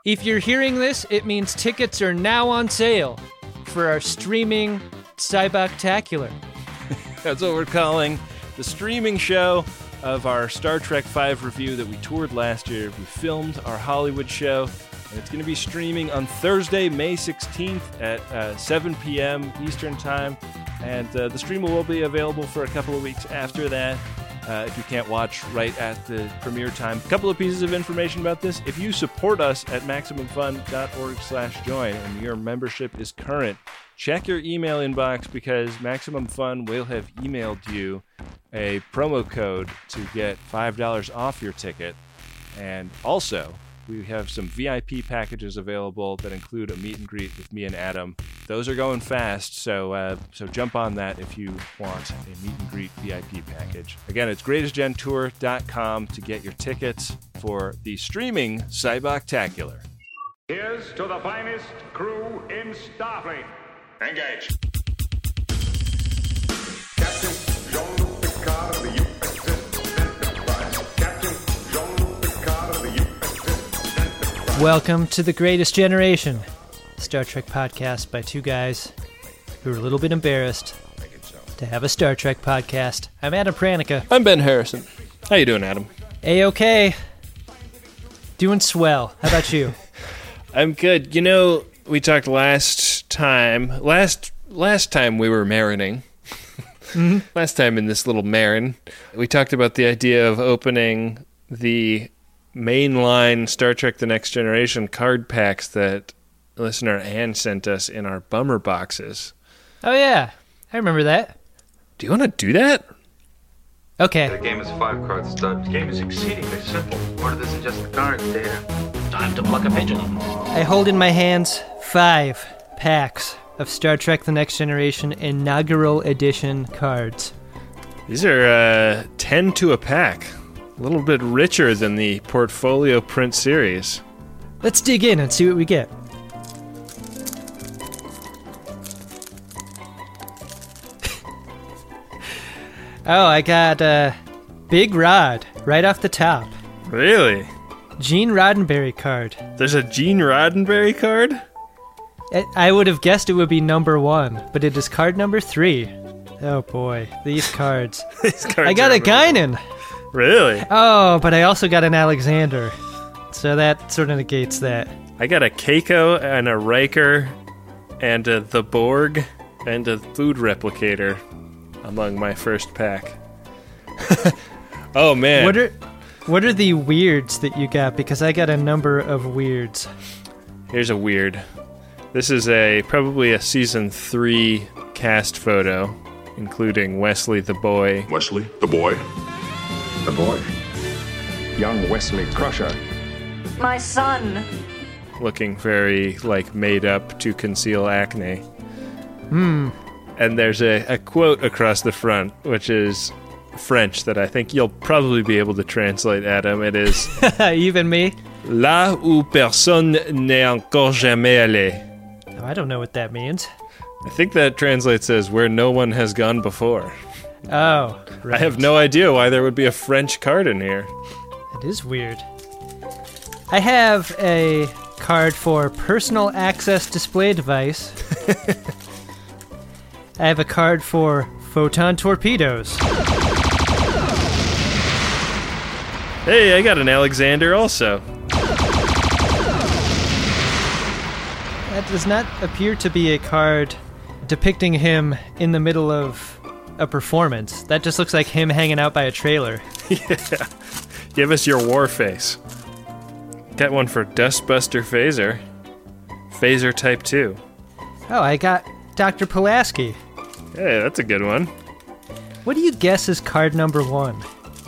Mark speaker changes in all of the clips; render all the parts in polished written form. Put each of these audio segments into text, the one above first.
Speaker 1: If you're hearing this, it means tickets are now on sale for our streaming Cyboctacular.
Speaker 2: That's what we're calling the streaming show of our Star Trek V review that we toured last year. We filmed our Hollywood show, and it's going to be streaming on Thursday, May 16th at 7 p.m. Eastern Time. And the stream will be available for a couple of weeks after that. If you can't watch right at the premiere time. A couple of pieces of information about this. If you support us at MaximumFun.org/join and your membership is current, check your email inbox because Maximum Fun will have emailed you a promo code to get $5 off your ticket. And also, we have some VIP packages available that include a meet and greet with me and Adam. Those are going fast, so jump on that if you want a meet and greet VIP package. Again, it's greatestgentour.com to get your tickets for the streaming Cyboctacular.
Speaker 3: Here's to the finest crew in Starfleet. Engage. Captain Jean-Luc Picard of the USS Enterprise. Captain Jean-Luc Picard of the USS Enterprise.
Speaker 1: Welcome to The Greatest Generation, Star Trek podcast by two guys who are a little bit embarrassed to have a Star Trek podcast. I'm Adam Pranica.
Speaker 2: I'm Ben Harrison. How you doing, Adam?
Speaker 1: A-okay. Doing swell. How about you?
Speaker 2: I'm good. You know, we talked last time we were marining.
Speaker 1: Mm-hmm.
Speaker 2: Last time in this little marin, we talked about the idea of opening the mainline Star Trek The Next Generation card packs that listener Ann sent us in our bummer boxes.
Speaker 1: Oh, yeah. I remember that.
Speaker 2: Do you want to do that?
Speaker 1: Okay.
Speaker 4: The game is 5 card stud. The game is exceedingly simple. Order this in just the cards, data.
Speaker 5: Time to pluck a pigeon.
Speaker 1: I hold in my hands 5 packs of Star Trek The Next Generation Inaugural Edition cards.
Speaker 2: These are 10 to a pack. A little bit richer than the Portfolio print series.
Speaker 1: Let's dig in and see what we get. Oh, I got a Big Rod right off the top.
Speaker 2: Really?
Speaker 1: Gene Roddenberry card.
Speaker 2: There's a Gene Roddenberry card?
Speaker 1: I would have guessed it would be number 1, but it is card number 3. Oh boy, these cards.
Speaker 2: These cards
Speaker 1: I got
Speaker 2: are
Speaker 1: a Guinan.
Speaker 2: Really?
Speaker 1: Oh, but I also got an Alexander. So that sort of negates that.
Speaker 2: I got a Keiko and a Riker and the Borg and a food replicator among my first pack. Oh, man.
Speaker 1: What are the weirds that you got? Because I got a number of weirds.
Speaker 2: Here's a weird. This is probably a season 3 cast photo, including Wesley the boy.
Speaker 3: Wesley, the boy. The boy. Young Wesley Crusher.
Speaker 6: My son.
Speaker 2: Looking very, made up to conceal acne. And there's a quote across the front, which is French that I think you'll probably be able to translate, Adam. It is...
Speaker 1: Even me?
Speaker 2: Là où personne n'est encore jamais allé.
Speaker 1: Oh, I don't know what that means.
Speaker 2: I think that translates as where no one has gone before.
Speaker 1: Oh, right.
Speaker 2: I have no idea why there would be a French card in here.
Speaker 1: It is weird. I have a card for personal access display device. I have a card for photon torpedoes.
Speaker 2: Hey, I got an Alexander also.
Speaker 1: That does not appear to be a card depicting him in the middle of a performance. That just looks like him hanging out by a trailer.
Speaker 2: Yeah. Give us your war face. Got one for Dustbuster Phaser. Phaser Type 2.
Speaker 1: Oh, I got Dr. Pulaski.
Speaker 2: Hey, that's a good one.
Speaker 1: What do you guess is card number 1?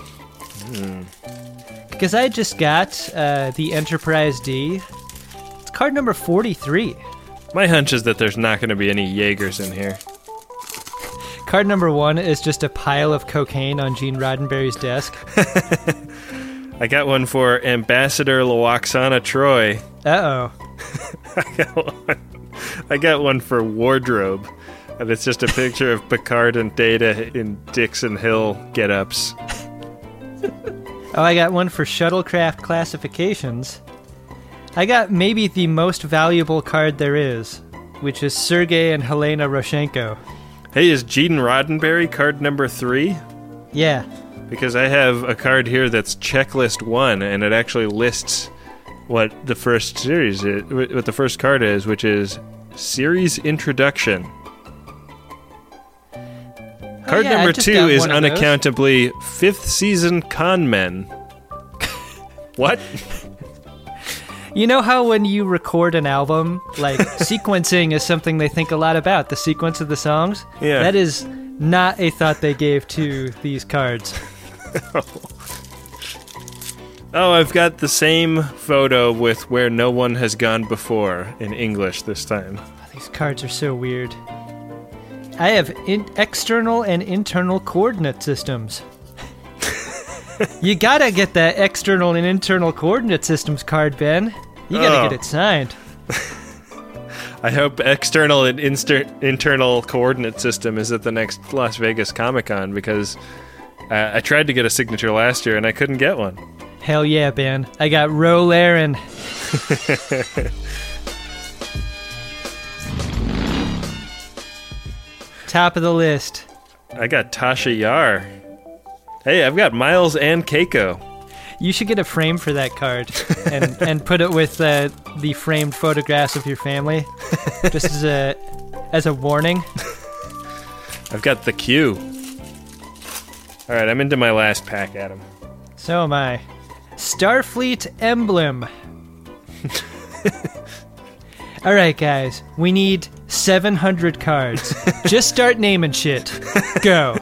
Speaker 1: Because I just got the Enterprise D. It's card number 43.
Speaker 2: My hunch is that there's not going to be any Jaegers in here.
Speaker 1: Card number 1 is just a pile of cocaine on Gene Roddenberry's desk.
Speaker 2: I got one for Ambassador Lwaxana Troy.
Speaker 1: Uh-oh.
Speaker 2: I got one for Wardrobe. And it's just a picture of Picard and Data in Dixon Hill get-ups.
Speaker 1: Oh, I got one for Shuttlecraft Classifications. I got maybe the most valuable card there is, which is Sergei and Helena Roshenko.
Speaker 2: Hey, is Gene Roddenberry card number 3?
Speaker 1: Yeah.
Speaker 2: Because I have a card here that's checklist 1, and it actually lists what the first series is, what the first card is, which is Series Introduction. Card
Speaker 1: yeah, I
Speaker 2: number
Speaker 1: just
Speaker 2: 2
Speaker 1: got
Speaker 2: is
Speaker 1: one of those.
Speaker 2: unaccountably 5th Season Con Men. What?
Speaker 1: You know how when you record an album, like, sequencing is something they think a lot about, the sequence of the songs?
Speaker 2: Yeah.
Speaker 1: That is not a thought they gave to these cards.
Speaker 2: Oh, I've got the same photo with Where No One Has Gone Before in English this time.
Speaker 1: These cards are so weird. I have external and internal coordinate systems. You gotta get that external and internal coordinate systems card, Ben. You gotta get it signed.
Speaker 2: I hope external and internal coordinate system is at the next Las Vegas Comic-Con, because I tried to get a signature last year and I couldn't get one.
Speaker 1: Hell yeah, Ben. I got Ro Laren. Top of the list.
Speaker 2: I got Tasha Yar. Hey, I've got Miles and Keiko.
Speaker 1: You should get a frame for that card and put it with the framed photographs of your family, just as a warning.
Speaker 2: I've got the Q. All right, I'm into my last pack, Adam.
Speaker 1: So am I. Starfleet emblem. All right, guys. We need 700 cards. Just start naming shit. Go.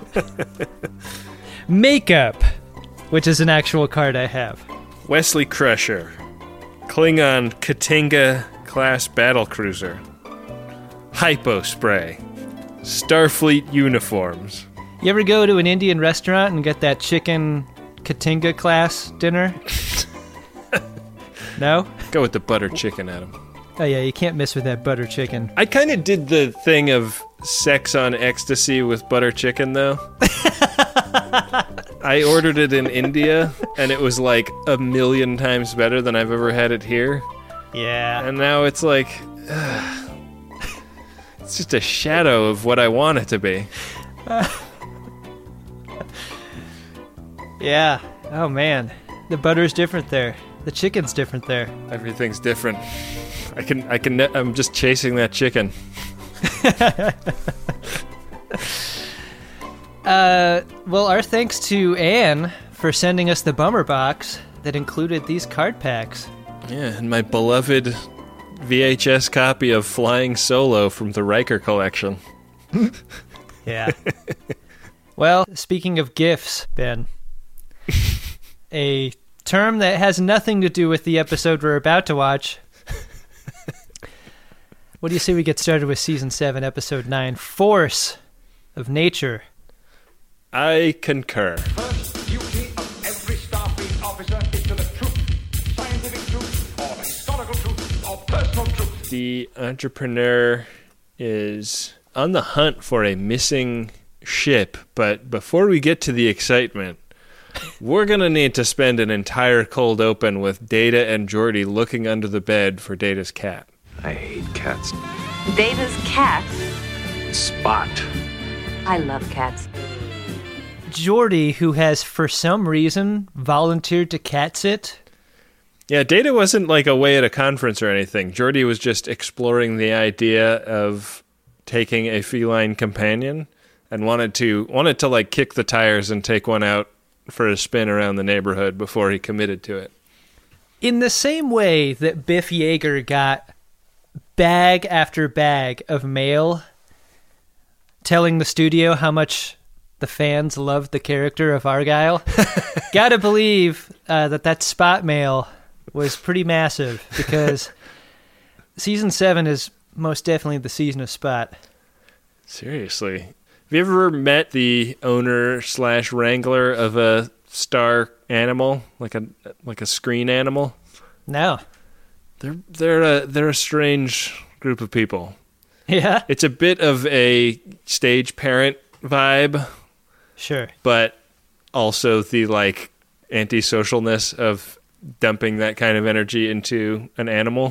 Speaker 1: Makeup, which is an actual card I have.
Speaker 2: Wesley Crusher. Klingon Katinga class battlecruiser. Hypo spray. Starfleet uniforms.
Speaker 1: You ever go to an Indian restaurant and get that chicken Katinga class dinner? No?
Speaker 2: Go with the butter chicken, Adam.
Speaker 1: Oh yeah, you can't miss with that butter chicken.
Speaker 2: I kind of did the thing of sex on ecstasy with butter chicken, though. I ordered it in India, and it was like 1,000,000 times better than I've ever had it here.
Speaker 1: Yeah.
Speaker 2: And now it's like... it's just a shadow of what I want it to be.
Speaker 1: Yeah. Oh man. The butter's different there. The chicken's different there.
Speaker 2: Everything's different. I'm just chasing that chicken.
Speaker 1: Well, our thanks to Anne for sending us the bummer box that included these card packs.
Speaker 2: Yeah, and my beloved VHS copy of Flying Solo from the Riker collection.
Speaker 1: Yeah. Well, speaking of gifts, Ben, a term that has nothing to do with the episode we're about to watch. What do you say we get started with Season 7, Episode 9, Force of Nature?
Speaker 2: I concur.
Speaker 3: First duty of every Starfleet officer is to the truth. Scientific truth, or historical truth, or personal truth.
Speaker 2: The entrepreneur is on the hunt for a missing ship, but before we get to the excitement, we're going to need to spend an entire cold open with Data and Geordi looking under the bed for Data's cat.
Speaker 4: I hate cats.
Speaker 6: Data's cat.
Speaker 4: Spot.
Speaker 6: I love cats.
Speaker 1: Geordi, who has, for some reason, volunteered to cat sit.
Speaker 2: Yeah, Data wasn't like away at a conference or anything. Geordi was just exploring the idea of taking a feline companion and wanted to like kick the tires and take one out for a spin around the neighborhood before he committed to it.
Speaker 1: In the same way that Biff Yeager got bag after bag of mail telling the studio how much the fans loved the character of Argyle, gotta believe that spot mail was pretty massive, because Season 7 is most definitely the season of Spot.
Speaker 2: Seriously. Have you ever met the owner / wrangler of a star animal, like a screen animal?
Speaker 1: No.
Speaker 2: They're a strange group of people.
Speaker 1: Yeah?
Speaker 2: It's a bit of a stage parent vibe,
Speaker 1: Sure.
Speaker 2: but also the like antisocialness of dumping that kind of energy into an animal.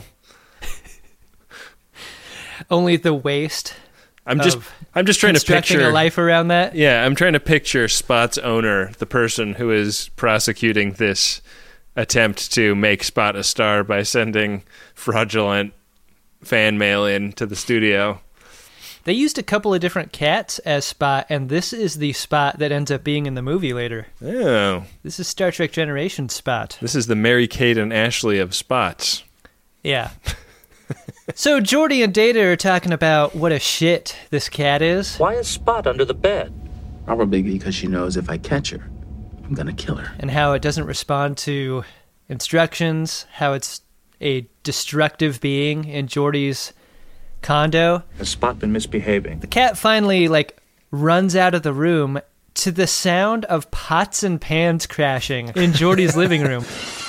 Speaker 1: Only the waste.
Speaker 2: I'm just trying to
Speaker 1: Constructing
Speaker 2: picture
Speaker 1: a life around that.
Speaker 2: Yeah, I'm trying to picture Spot's owner, the person who is prosecuting this attempt to make Spot a star by sending fraudulent fan mail in to the studio.
Speaker 1: They used a couple of different cats as Spot, and this is the Spot that ends up being in the movie later.
Speaker 2: Oh.
Speaker 1: This is Star Trek Generation Spot.
Speaker 2: This is the Mary-Kate and Ashley of Spots.
Speaker 1: Yeah. So Geordi and Data are talking about what a shit this cat is.
Speaker 5: Why is Spot under the bed?
Speaker 7: Probably because she knows if I catch her, I'm gonna kill her.
Speaker 1: And how it doesn't respond to instructions, how it's a destructive being in Geordi's condo.
Speaker 5: Has Spot been misbehaving?
Speaker 1: The cat finally, runs out of the room to the sound of pots and pans crashing in Geordi's living room.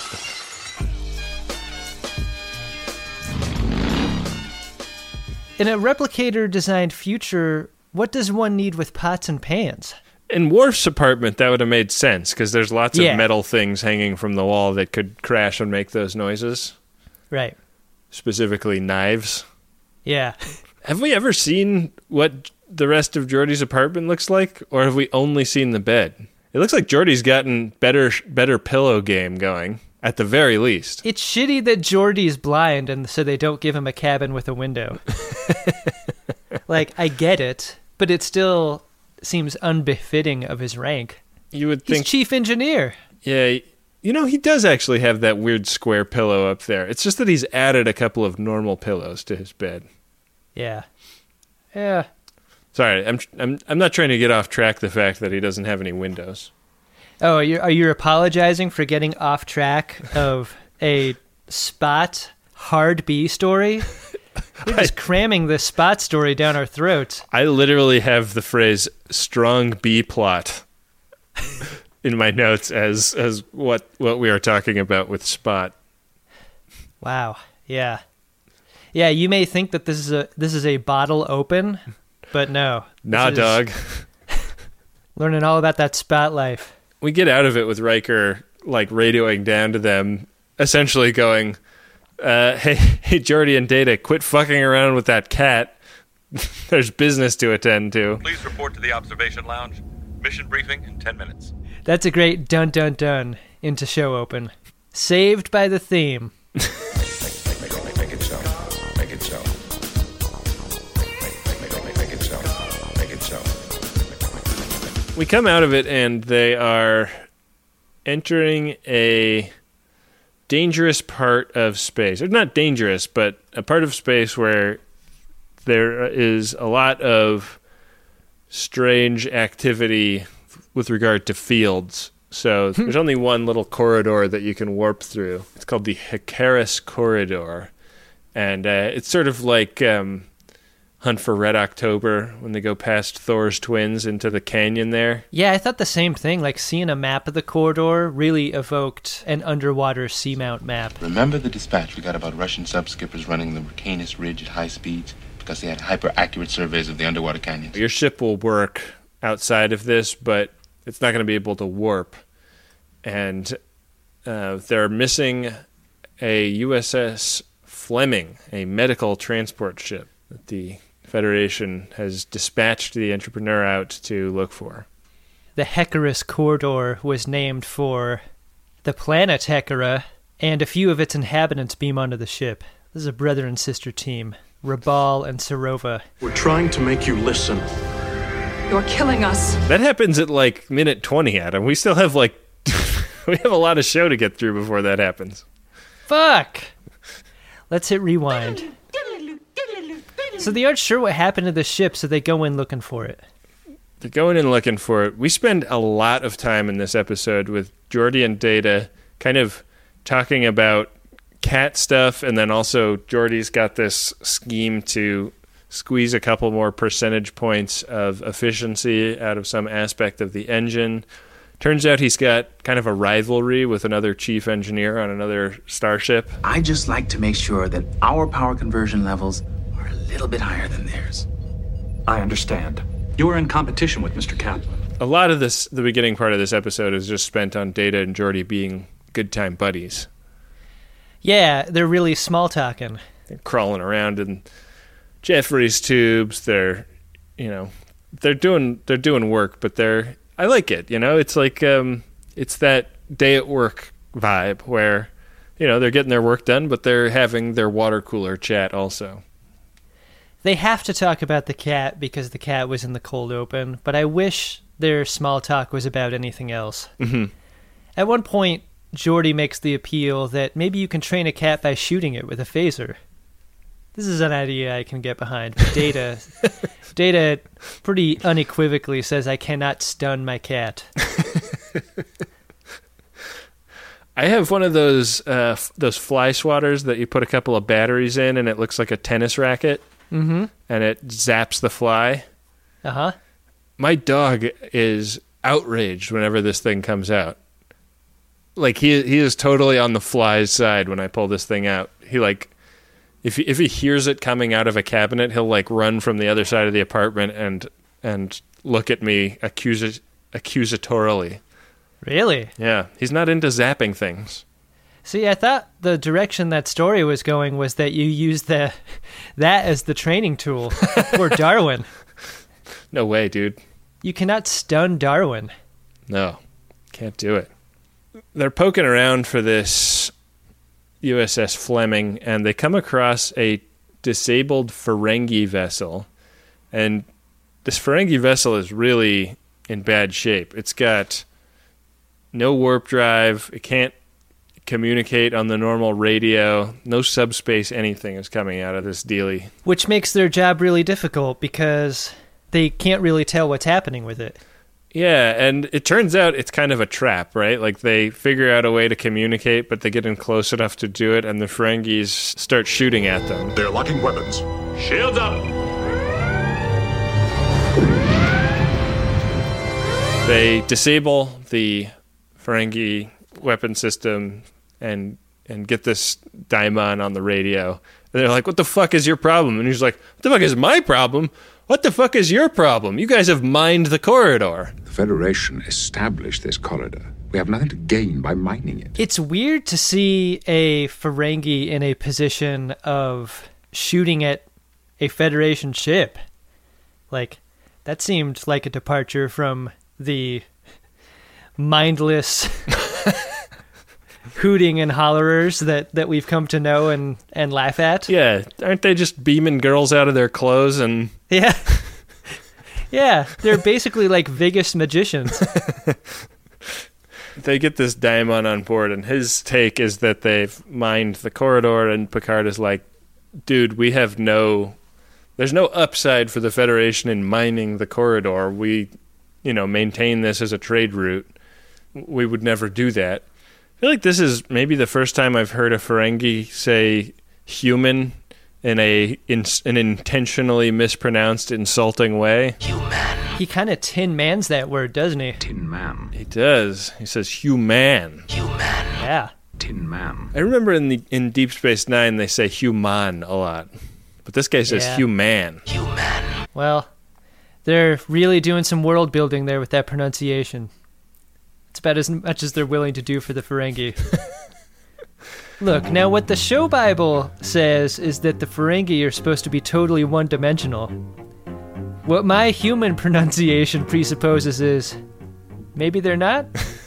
Speaker 1: In a replicator-designed future, what does one need with pots and pans?
Speaker 2: In Worf's apartment, that would have made sense, because there's lots
Speaker 1: Yeah.
Speaker 2: of metal things hanging from the wall that could crash and make those noises.
Speaker 1: Right.
Speaker 2: Specifically, knives.
Speaker 1: Yeah.
Speaker 2: Have we ever seen what the rest of Geordi's apartment looks like, or have we only seen the bed? It looks like Geordi's gotten better pillow game going, at the very least.
Speaker 1: It's shitty that Geordi's blind, and so they don't give him a cabin with a window. I get it, but it still seems unbefitting of his rank.
Speaker 2: You would
Speaker 1: He's
Speaker 2: think...
Speaker 1: chief engineer.
Speaker 2: Yeah, he does actually have that weird square pillow up there. It's just that he's added a couple of normal pillows to his bed.
Speaker 1: Yeah. Yeah.
Speaker 2: Sorry, I'm not trying to get off track the fact that he doesn't have any windows.
Speaker 1: Oh, are you apologizing for getting off track of a Spot hard B story? You're just cramming this Spot story down our throats.
Speaker 2: I literally have the phrase "strong B plot" in my notes as what we are talking about with Spot.
Speaker 1: Wow. Yeah. Yeah, you may think that this is a bottle open, but no.
Speaker 2: Nah,
Speaker 1: This is
Speaker 2: dog.
Speaker 1: Learning all about that Spot life.
Speaker 2: We get out of it with Riker radioing down to them, essentially going, hey, Geordi and Data, quit fucking around with that cat. There's business to attend to.
Speaker 4: Please report to the observation lounge. Mission briefing in 10 minutes.
Speaker 1: That's a great dun dun dun into show open. Saved by the theme.
Speaker 3: Make it so. Make it so. Make it so. Make it so.
Speaker 2: We come out of it and they are entering a dangerous part of space. Or not dangerous, but a part of space where there is a lot of strange activity with regard to fields. So there's only one little corridor that you can warp through. It's called the Hikaris Corridor. And it's sort of like Hunt for Red October when they go past Thor's twins into the canyon there.
Speaker 1: Yeah, I thought the same thing. Seeing a map of the corridor really evoked an underwater seamount map.
Speaker 8: Remember the dispatch we got about Russian sub-skippers running the Canis Ridge at high speeds because they had hyper-accurate surveys of the underwater canyons?
Speaker 2: Your ship will work outside of this, but it's not going to be able to warp. And they're missing a USS Fleming, a medical transport ship that the Federation has dispatched the Entrepreneur out to look for.
Speaker 1: The Hekaris Corridor was named for the planet Hekara, and a few of its inhabitants beam onto the ship. This is a brother and sister team, Rabal and Sarova.
Speaker 9: We're trying to make you listen.
Speaker 6: You're killing us.
Speaker 2: That happens at minute 20, Adam. We still have we have a lot of show to get through before that happens.
Speaker 1: Fuck! Let's hit rewind. So they aren't sure what happened to the ship, so they go in looking for it.
Speaker 2: They're going in looking for it. We spend a lot of time in this episode with Geordi and Data kind of talking about cat stuff, and then also Geordi's got this scheme to squeeze a couple more percentage points of efficiency out of some aspect of the engine. Turns out he's got kind of a rivalry with another chief engineer on another starship.
Speaker 7: I just like to make sure that our power conversion levels are a little bit higher than theirs.
Speaker 9: I understand. You are in competition with Mr. Kaplan.
Speaker 2: A lot of the beginning part of this episode is just spent on Data and Geordi being good time buddies.
Speaker 1: Yeah, they're really small talking.
Speaker 2: They're crawling around in Jeffrey's tubes. They're doing work, but I like it. It's like it's that day at work vibe where they're getting their work done, but they're having their water cooler chat also.
Speaker 1: They have to talk about the cat because the cat was in the cold open, but I wish their small talk was about anything else.
Speaker 2: Mm-hmm.
Speaker 1: At one point, Geordi makes the appeal that maybe you can train a cat by shooting it with a phaser. This is an idea I can get behind. But Data pretty unequivocally says I cannot stun my cat.
Speaker 2: I have one of those fly swatters that you put a couple of batteries in and it looks like a tennis racket.
Speaker 1: Mm-hmm.
Speaker 2: And it zaps the fly.
Speaker 1: Uh-huh.
Speaker 2: My dog is outraged whenever this thing comes out. Like, he is totally on the fly's side when I pull this thing out. He, like, if he hears it coming out of a cabinet, he'll, like, run from the other side of the apartment and look at me accusatorily.
Speaker 1: Really?
Speaker 2: Yeah. He's not into zapping things.
Speaker 1: See, I thought the direction that story was going was that you used that as the training tool for Darwin.
Speaker 2: No way, dude.
Speaker 1: You cannot stun Darwin.
Speaker 2: No, can't do it. They're poking around for this USS Fleming, and they come across a disabled Ferengi vessel. And this Ferengi vessel is really in bad shape. It's got no warp drive. It can't communicate on the normal radio. No subspace anything is coming out of this dealie.
Speaker 1: Which makes their job really difficult because they can't really tell what's happening with it.
Speaker 2: Yeah, and it turns out it's kind of a trap, right? Like, they figure out a way to communicate, but they get in close enough to do it, and the Ferengis start shooting at them.
Speaker 3: They're locking weapons.
Speaker 4: Shields up!
Speaker 2: They disable the Ferengi weapon system and get this daimon on the radio. And they're like, what the fuck is your problem? And he's like, what the fuck is my problem? What the fuck is your problem? You guys have mined the corridor.
Speaker 10: The Federation established this corridor. We have nothing to gain by mining it.
Speaker 1: It's weird to see a Ferengi in a position of shooting at a Federation ship. Like, that seemed like a departure from the mindless hooting and hollerers that we've come to know and laugh at.
Speaker 2: Yeah, aren't they just beaming girls out of their clothes and...
Speaker 1: Yeah. Yeah, they're basically like Vegas magicians.
Speaker 2: They get this daimon on board, and his take is that they've mined the corridor, and Picard is like, dude, there's no upside for the Federation in mining the corridor. We, maintain this as a trade route. We would never do that. I feel like this is maybe the first time I've heard a Ferengi say human in an intentionally mispronounced, insulting way.
Speaker 1: Human. He kind of Tin Mans that word, doesn't he?
Speaker 10: Tin Man.
Speaker 2: He does. He says human.
Speaker 1: Human. Yeah.
Speaker 10: Tin Man.
Speaker 2: I remember in Deep Space Nine they say human a lot, but this guy says human.
Speaker 1: Human. Well, they're really doing some world building there with that pronunciation. It's about as much as they're willing to do for the Ferengi. Look, now what the show Bible says is that the Ferengi are supposed to be totally one-dimensional. What my human pronunciation presupposes is maybe they're not?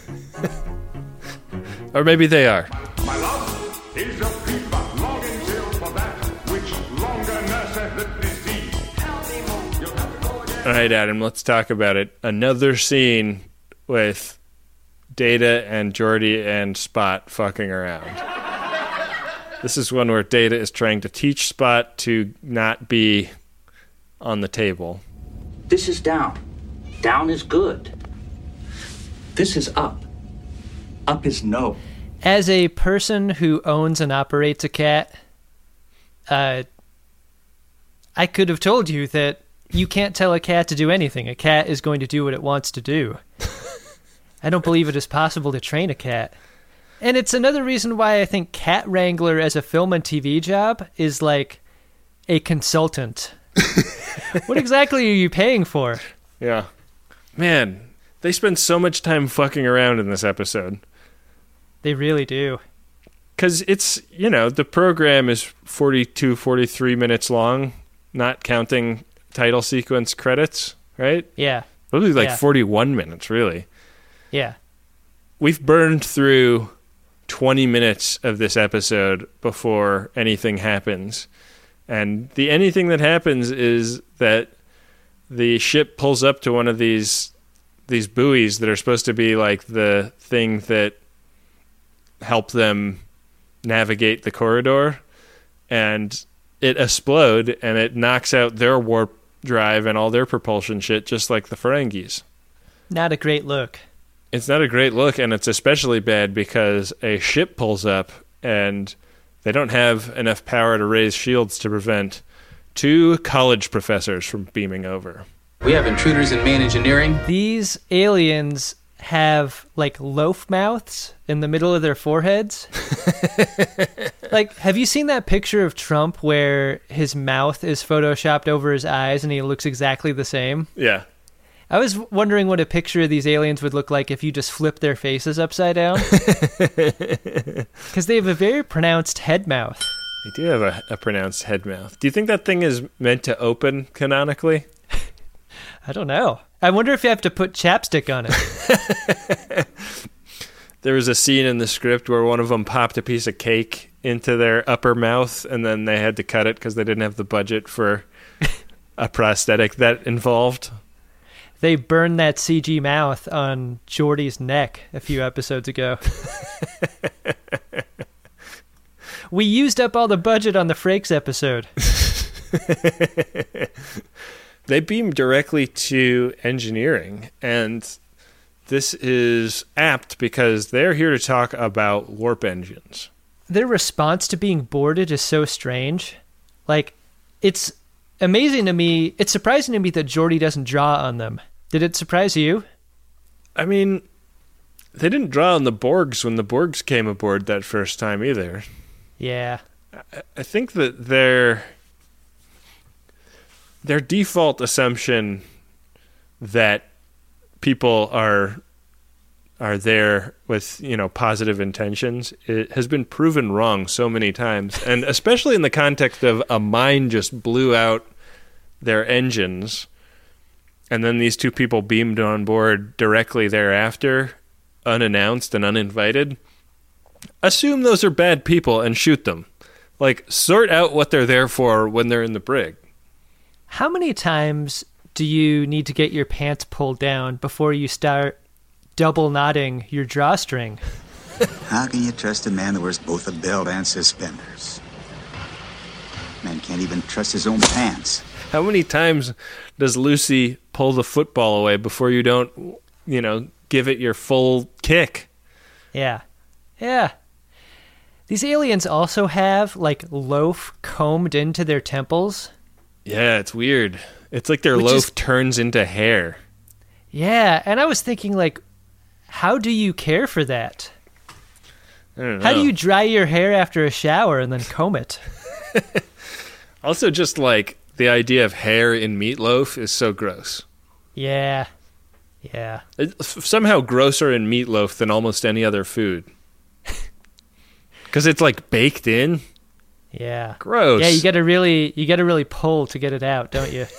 Speaker 2: Or maybe they are.
Speaker 3: My love is a fever, longing till for that which longer nurseth the disease. You'll have to go again.
Speaker 2: All right, Adam, let's talk about it. Another scene with Data and Geordi and Spot fucking around. This is one where Data is trying to teach Spot to not be on the table.
Speaker 5: This is down. Down is good. This is up. Up is no.
Speaker 1: As a person who owns and operates a cat, I could have told you that you can't tell a cat to do anything. A cat is going to do what it wants to do. I don't believe it is possible to train a cat. And it's another reason why I think Cat Wrangler as a film and TV job is like a consultant. What exactly are you paying for?
Speaker 2: Yeah. Man, they spend so much time fucking around in this episode.
Speaker 1: They really do.
Speaker 2: Because it's, the program is 42, 43 minutes long, not counting title sequence credits, right?
Speaker 1: Yeah.
Speaker 2: Probably like 41 minutes, really.
Speaker 1: Yeah.
Speaker 2: We've burned through 20 minutes of this episode before anything happens. And the anything that happens is that the ship pulls up to one of these buoys that are supposed to be like the thing that help them navigate the corridor, and it explode and it knocks out their warp drive and all their propulsion shit, just like the Ferengis.
Speaker 1: Not a great look.
Speaker 2: It's not a great look, and it's especially bad because a ship pulls up and they don't have enough power to raise shields to prevent 2 college professors from beaming over.
Speaker 7: We have intruders in main engineering.
Speaker 1: These aliens have like loaf mouths in the middle of their foreheads. Like, have you seen that picture of Trump where his mouth is photoshopped over his eyes and he looks exactly the same?
Speaker 2: Yeah.
Speaker 1: I was wondering what a picture of these aliens would look like if you just flipped their faces upside down. Because they have a very pronounced head mouth.
Speaker 2: They do have a pronounced head mouth. Do you think that thing is meant to open canonically?
Speaker 1: I don't know. I wonder if you have to put chapstick on it.
Speaker 2: There was a scene in the script where one of them popped a piece of cake into their upper mouth, and then they had to cut it because they didn't have the budget for a prosthetic that involved.
Speaker 1: They burned that CG mouth on Geordi's neck a few episodes ago. We used up all the budget on the Frakes episode.
Speaker 2: They beam directly to engineering, and this is apt because they're here to talk about warp engines.
Speaker 1: Their response to being boarded is so strange. Like, it's amazing to me. It's surprising to me that Geordi doesn't draw on them. Did it surprise you?
Speaker 2: I mean, they didn't draw on the Borgs when the Borgs came aboard that first time either.
Speaker 1: Yeah.
Speaker 2: I think that their default assumption that people are there with, positive intentions, it has been proven wrong so many times. And especially in the context of a mine just blew out their engines, and then these 2 people beamed on board directly thereafter, unannounced and uninvited. Assume those are bad people and shoot them. Like, sort out what they're there for when they're in the brig.
Speaker 1: How many times do you need to get your pants pulled down before you start double knotting your drawstring?
Speaker 11: How can you trust a man that wears both a belt and suspenders? Man can't even trust his own pants.
Speaker 2: How many times does Lucy pull the football away before you don't, give it your full kick?
Speaker 1: Yeah. Yeah. These aliens also have, like, loaf combed into their temples.
Speaker 2: Yeah, it's weird. It's like their loaf turns into hair.
Speaker 1: Yeah, and I was thinking, like, how do you care for that?
Speaker 2: I don't know.
Speaker 1: How do you dry your hair after a shower and then comb it?
Speaker 2: Also, just, like, the idea of hair in meatloaf is so gross.
Speaker 1: Yeah. Yeah.
Speaker 2: It's somehow grosser in meatloaf than almost any other food. Because it's, like, baked in.
Speaker 1: Yeah.
Speaker 2: Gross.
Speaker 1: Yeah, you gotta really pull to get it out, don't you?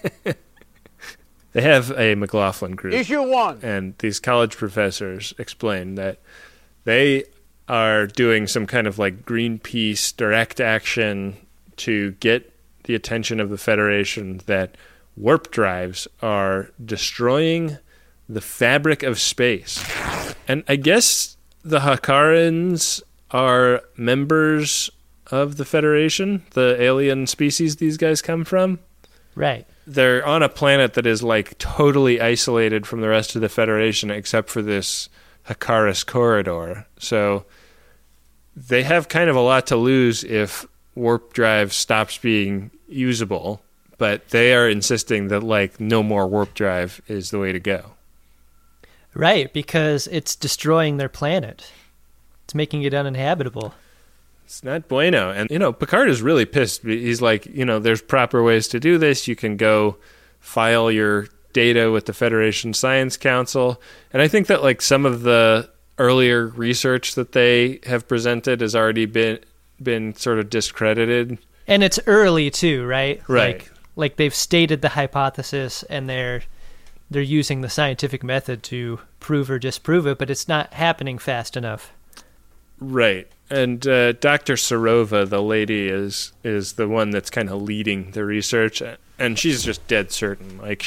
Speaker 2: They have a McLaughlin group.
Speaker 12: Issue 1.
Speaker 2: And these college professors explain that they are doing some kind of like Greenpeace direct action to get the attention of the Federation that warp drives are destroying the fabric of space. And I guess the Hakarans are members of the Federation, the alien species these guys come from.
Speaker 1: Right.
Speaker 2: They're on a planet that is like totally isolated from the rest of the Federation except for this Hakaris corridor. So they have kind of a lot to lose if warp drive stops being usable, but they are insisting that like no more warp drive is the way to go.
Speaker 1: Right, because it's destroying their planet. It's making it uninhabitable.
Speaker 2: It's not bueno. And, Picard is really pissed. He's like, there's proper ways to do this. You can go file your data with the Federation Science Council. And I think that, like, some of the earlier research that they have presented has already been sort of discredited.
Speaker 1: And it's early too, right?
Speaker 2: Right.
Speaker 1: Like they've stated the hypothesis and they're using the scientific method to prove or disprove it, but it's not happening fast enough.
Speaker 2: Right. And Dr. Serova, the lady, is the one that's kind of leading the research, and she's just dead certain. Like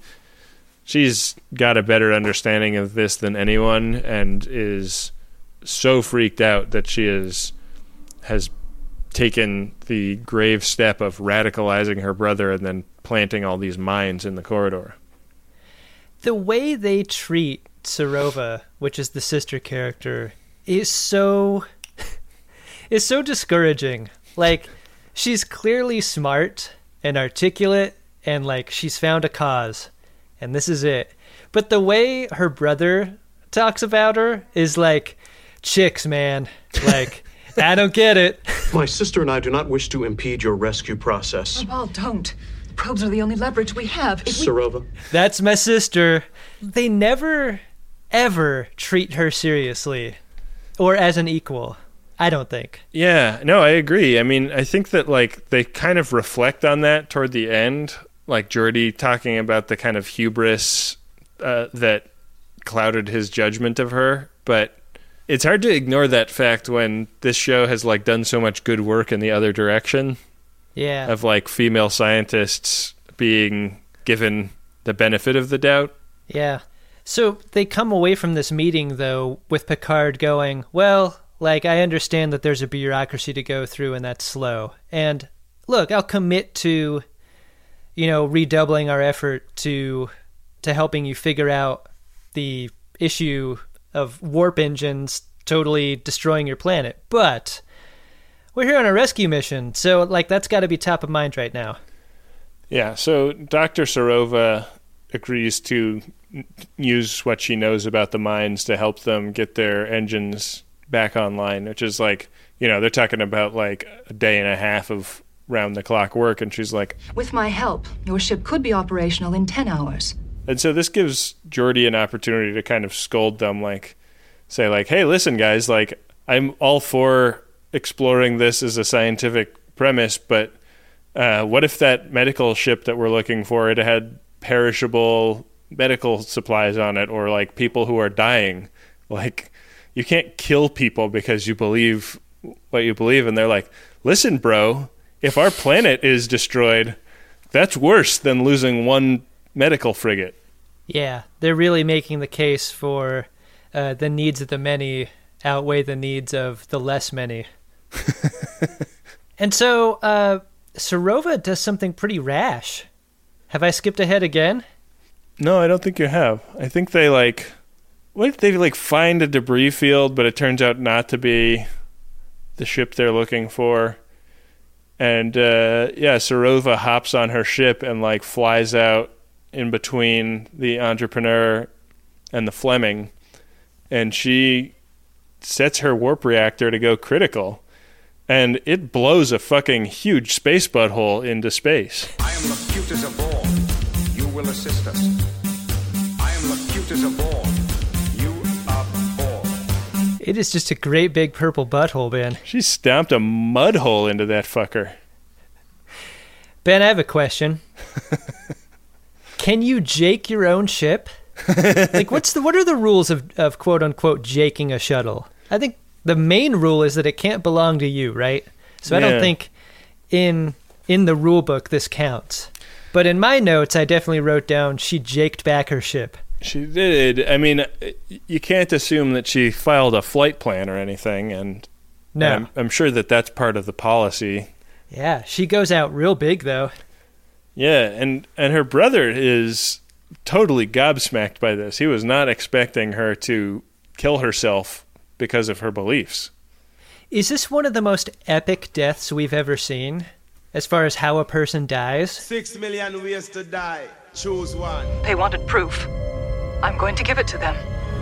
Speaker 2: she's got a better understanding of this than anyone, and is so freaked out that she has taken the grave step of radicalizing her brother and then planting all these mines in the corridor.
Speaker 1: The way they treat Serova, which is the sister character, is so discouraging. Like, she's clearly smart and articulate, and like she's found a cause, and this is it. But the way her brother talks about her is like, chicks, man. Like, I don't get it.
Speaker 9: My sister and I do not wish to impede your rescue process.
Speaker 6: Oh, well, don't. The probes are the only leverage we have.
Speaker 9: Serova.
Speaker 1: That's my sister. They never, ever treat her seriously or as an equal, I don't think.
Speaker 2: Yeah, no, I agree. I mean, I think that like they kind of reflect on that toward the end, like Geordi talking about the kind of hubris that clouded his judgment of her, but it's hard to ignore that fact when this show has like done so much good work in the other direction.
Speaker 1: Yeah.
Speaker 2: Of like female scientists being given the benefit of the doubt.
Speaker 1: Yeah. So they come away from this meeting though with Picard going, well, like, I understand that there's a bureaucracy to go through and that's slow. And look, I'll commit to, redoubling our effort to helping you figure out the issue of warp engines totally destroying your planet. But we're here on a rescue mission, so like that's got to be top of mind right now.
Speaker 2: Yeah, so Dr. Serova agrees to use what she knows about the mines to help them get their engines back online, which is like, they're talking about like a day and a half of round-the-clock work, and she's like,
Speaker 6: with my help, your ship could be operational in 10 hours.
Speaker 2: And so this gives Geordi an opportunity to kind of scold them, like, say, like, hey, listen, guys, like, I'm all for exploring this as a scientific premise, but what if that medical ship that we're looking for, it had perishable medical supplies on it, or, like, people who are dying? Like, you can't kill people because you believe what you believe. And they're like, listen, bro, if our planet is destroyed, that's worse than losing one medical frigate.
Speaker 1: Yeah, they're really making the case for the needs of the many outweigh the needs of the less many. And so Serova does something pretty rash. Have I skipped ahead again?
Speaker 2: No, I don't think you have. I think they find a debris field, but it turns out not to be the ship they're looking for. And Serova hops on her ship and like flies out in between the Entrepreneur and the Fleming, and she sets her warp reactor to go critical, and it blows a fucking huge space butthole into space.
Speaker 3: I am Locutus of all. You will assist us. I am Locutus of all. You of all.
Speaker 1: It is just a great big purple butthole, Ben.
Speaker 2: She stomped a mud hole into that fucker.
Speaker 1: Ben, I have a question. Can you jake your own ship? Like, what are the rules of quote unquote jaking a shuttle? I think the main rule is that it can't belong to you, right? So I don't think in the rule book this counts. But in my notes, I definitely wrote down she jaked back her ship.
Speaker 2: She did. I mean, you can't assume that she filed a flight plan or anything, and
Speaker 1: no,
Speaker 2: I'm sure that that's part of the policy.
Speaker 1: Yeah, she goes out real big though.
Speaker 2: Yeah, and her brother is totally gobsmacked by this. He was not expecting her to kill herself because of her beliefs.
Speaker 1: Is this one of the most epic deaths we've ever seen, as far as how a person dies?
Speaker 12: 6 million ways to die. Choose one.
Speaker 6: They wanted proof. I'm going to give it to them.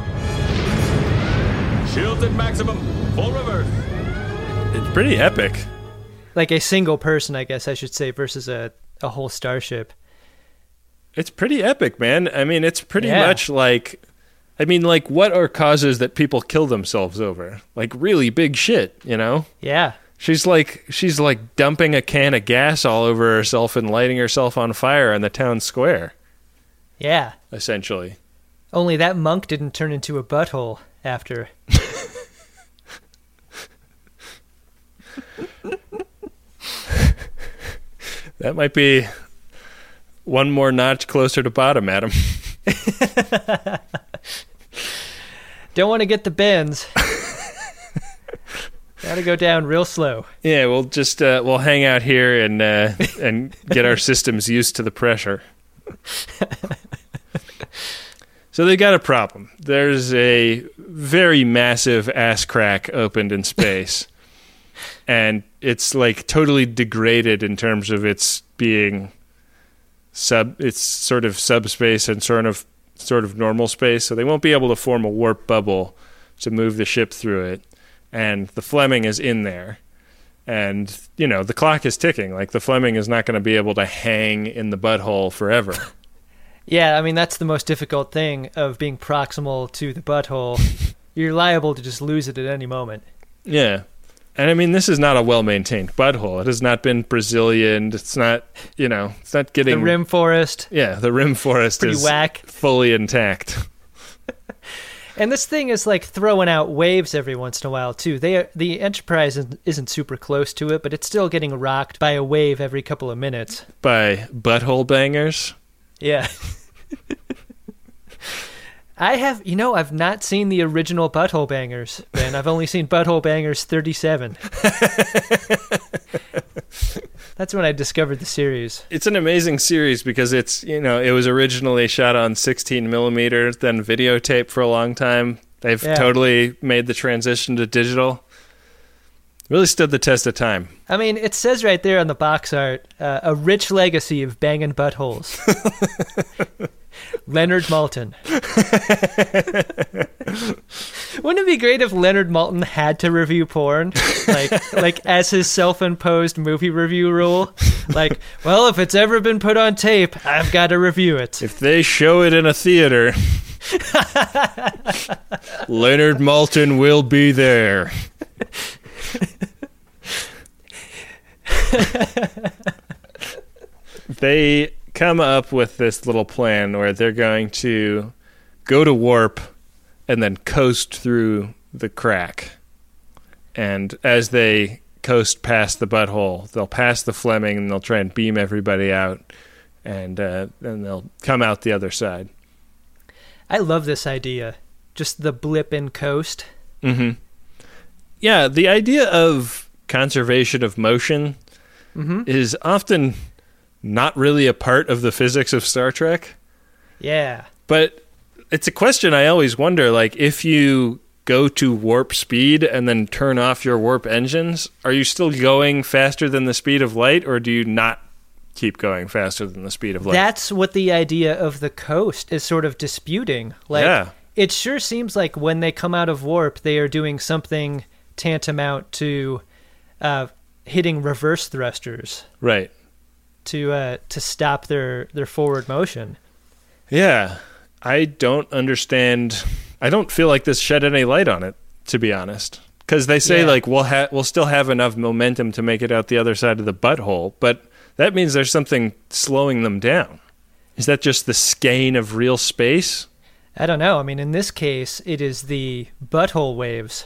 Speaker 12: Shields at maximum. Full reverse.
Speaker 2: It's pretty epic.
Speaker 1: Like a single person, I guess I should say, versus a whole starship.
Speaker 2: It's pretty epic, man. I mean, it's pretty much like I mean, like, what are causes that people kill themselves over? Like, really big shit, you know?
Speaker 1: Yeah.
Speaker 2: She's like dumping a can of gas all over herself and lighting herself on fire in the town square.
Speaker 1: Yeah.
Speaker 2: Essentially.
Speaker 1: Only that monk didn't turn into a butthole after.
Speaker 2: That might be one more notch closer to bottom, Adam.
Speaker 1: Don't want to get the bends. Gotta go down real slow.
Speaker 2: Yeah, we'll just we'll hang out here and get our systems used to the pressure. So they got a problem. There's a very massive ass crack opened in space. And it's like totally degraded in terms of its being it's sort of subspace and sort of normal space. So they won't be able to form a warp bubble to move the ship through it. And the Fleming is in there. And, you know, the clock is ticking. Like, the Fleming is not going to be able to hang in the butthole forever.
Speaker 1: Yeah, I mean, that's the most difficult thing of being proximal to the butthole. You're liable to just lose it at any moment.
Speaker 2: Yeah. And I mean, this is not a well-maintained butthole. It has not been Brazilianed. It's not, you know, it's not getting...
Speaker 1: The rim forest.
Speaker 2: Yeah, the rim forest is
Speaker 1: whack.
Speaker 2: Fully intact.
Speaker 1: And this thing is like throwing out waves every once in a while, too. The Enterprise isn't super close to it, but it's still getting rocked by a wave every couple of minutes.
Speaker 2: By butthole bangers?
Speaker 1: Yeah. I've not seen the original Butthole Bangers, Ben. I've only seen Butthole Bangers 37. That's when I discovered the series.
Speaker 2: It's an amazing series because it's, you know, it was originally shot on 16 millimeter, then videotape for a long time. They've totally made the transition to digital. Really stood the test of time.
Speaker 1: I mean, it says right there on the box art, a rich legacy of banging buttholes. Leonard Maltin. Wouldn't it be great if Leonard Maltin had to review porn? Like as his self-imposed movie review rule? Like, well, if it's ever been put on tape, I've got to review it.
Speaker 2: If they show it in a theater, Leonard Maltin will be there. They come up with this little plan where they're going to go to warp and then coast through the crack. And as they coast past the butthole, they'll pass the Fleming and they'll try and beam everybody out, and then they'll come out the other side.
Speaker 1: I love this idea. Just the blip in coast.
Speaker 2: Mm-hmm. Yeah, the idea of conservation of motion is often not really a part of the physics of Star Trek.
Speaker 1: Yeah.
Speaker 2: But it's a question I always wonder, like, if you go to warp speed and then turn off your warp engines, are you still going faster than the speed of light, or do you not keep going faster than the speed of light?
Speaker 1: That's what the idea of the coast is sort of disputing. Like, it sure seems like when they come out of warp, they are doing something tantamount to hitting reverse thrusters.
Speaker 2: Right.
Speaker 1: To stop their forward motion.
Speaker 2: Yeah. I don't understand. I don't feel like this shed any light on it, to be honest. Because they say, like, we'll still have enough momentum to make it out the other side of the butthole, but that means there's something slowing them down. Is that just the skein of real space?
Speaker 1: I don't know. I mean, in this case, it is the butthole waves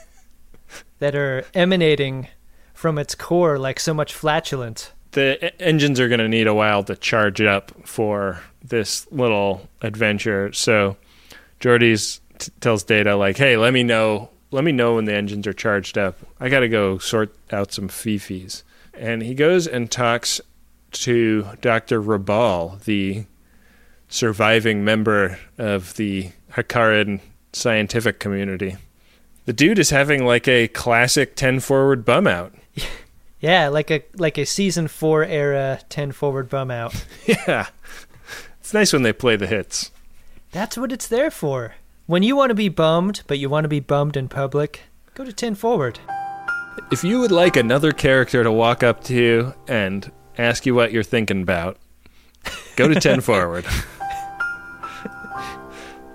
Speaker 1: that are emanating from its core like so much flatulence.
Speaker 2: The engines are going to need a while to charge up for this little adventure. So Geordi tells Data, like, hey, let me know when the engines are charged up. I got to go sort out some fifis. And he goes and talks to Dr. Rabal, the surviving member of the Hakaran scientific community. The dude is having like a classic 10 forward bum out.
Speaker 1: Yeah, like a season 4 era 10 forward bum out.
Speaker 2: Yeah. It's nice when they play the hits.
Speaker 1: That's what it's there for. When you want to be bummed, but you want to be bummed in public, go to 10 forward.
Speaker 2: If you would like another character to walk up to you and ask you what you're thinking about, go to 10 forward.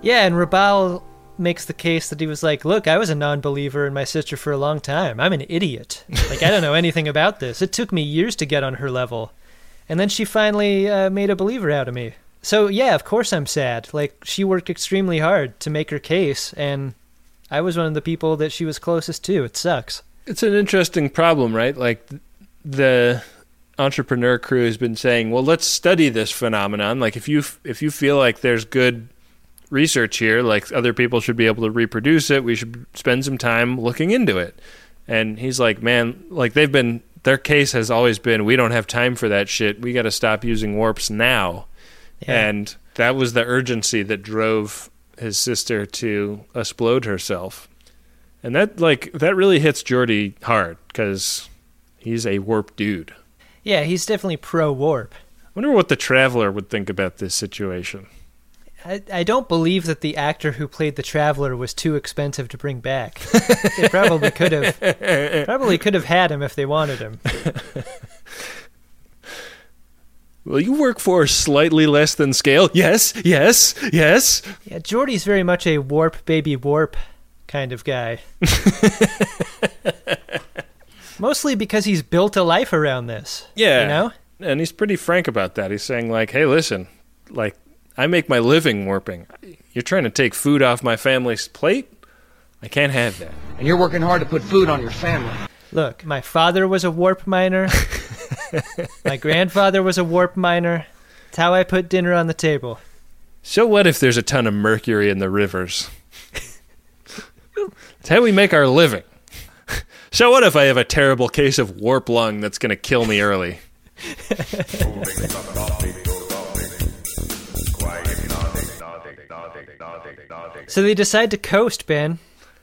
Speaker 1: Yeah, and Rabal makes the case that he was like, look, I was a non-believer in my sister for a long time. I'm an idiot. Like, I don't know anything about this. It took me years to get on her level. And then she finally made a believer out of me. So, yeah, of course I'm sad. Like, she worked extremely hard to make her case, and I was one of the people that she was closest to. It sucks.
Speaker 2: It's an interesting problem, right? Like, the entrepreneur crew has been saying, well, let's study this phenomenon. Like, if you feel like there's good research here, like other people should be able to reproduce it, we should spend some time looking into it. And he's like, man, like their case has always been, we don't have time for that shit. We got to stop using warps now. Yeah. And that was the urgency that drove his sister to explode herself. And that really hits Geordi hard because he's a warp dude.
Speaker 1: Yeah, he's definitely pro-warp.
Speaker 2: I wonder what the Traveler would think about this situation.
Speaker 1: I don't believe that the actor who played the Traveler was too expensive to bring back. They probably could have had him if they wanted him.
Speaker 2: Will you work for slightly less than scale? Yes. Yeah,
Speaker 1: Geordi's very much a warp baby warp kind of guy. Mostly because he's built a life around this.
Speaker 2: Yeah.
Speaker 1: You know?
Speaker 2: And he's pretty frank about that. He's saying, like, hey, listen, like, I make my living warping. You're trying to take food off my family's plate? I can't have that.
Speaker 13: And you're working hard to put food on your family.
Speaker 1: Look, my father was a warp miner. My grandfather was a warp miner. It's how I put dinner on the table.
Speaker 2: So what if there's a ton of mercury in the rivers? It's how we make our living. So what if I have a terrible case of warp lung that's going to kill me early?
Speaker 1: So they decide to coast, Ben.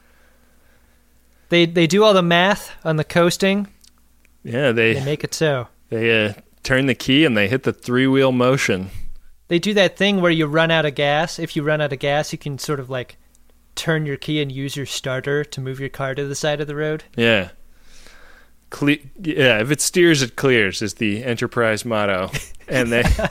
Speaker 1: They do all the math on the coasting.
Speaker 2: Yeah, they
Speaker 1: make it so.
Speaker 2: They turn the key and they hit the 3-wheel motion.
Speaker 1: They do that thing where you run out of gas. If you run out of gas, you can sort of like turn your key and use your starter to move your car to the side of the road.
Speaker 2: Yeah. If it steers, it clears is the Enterprise motto. And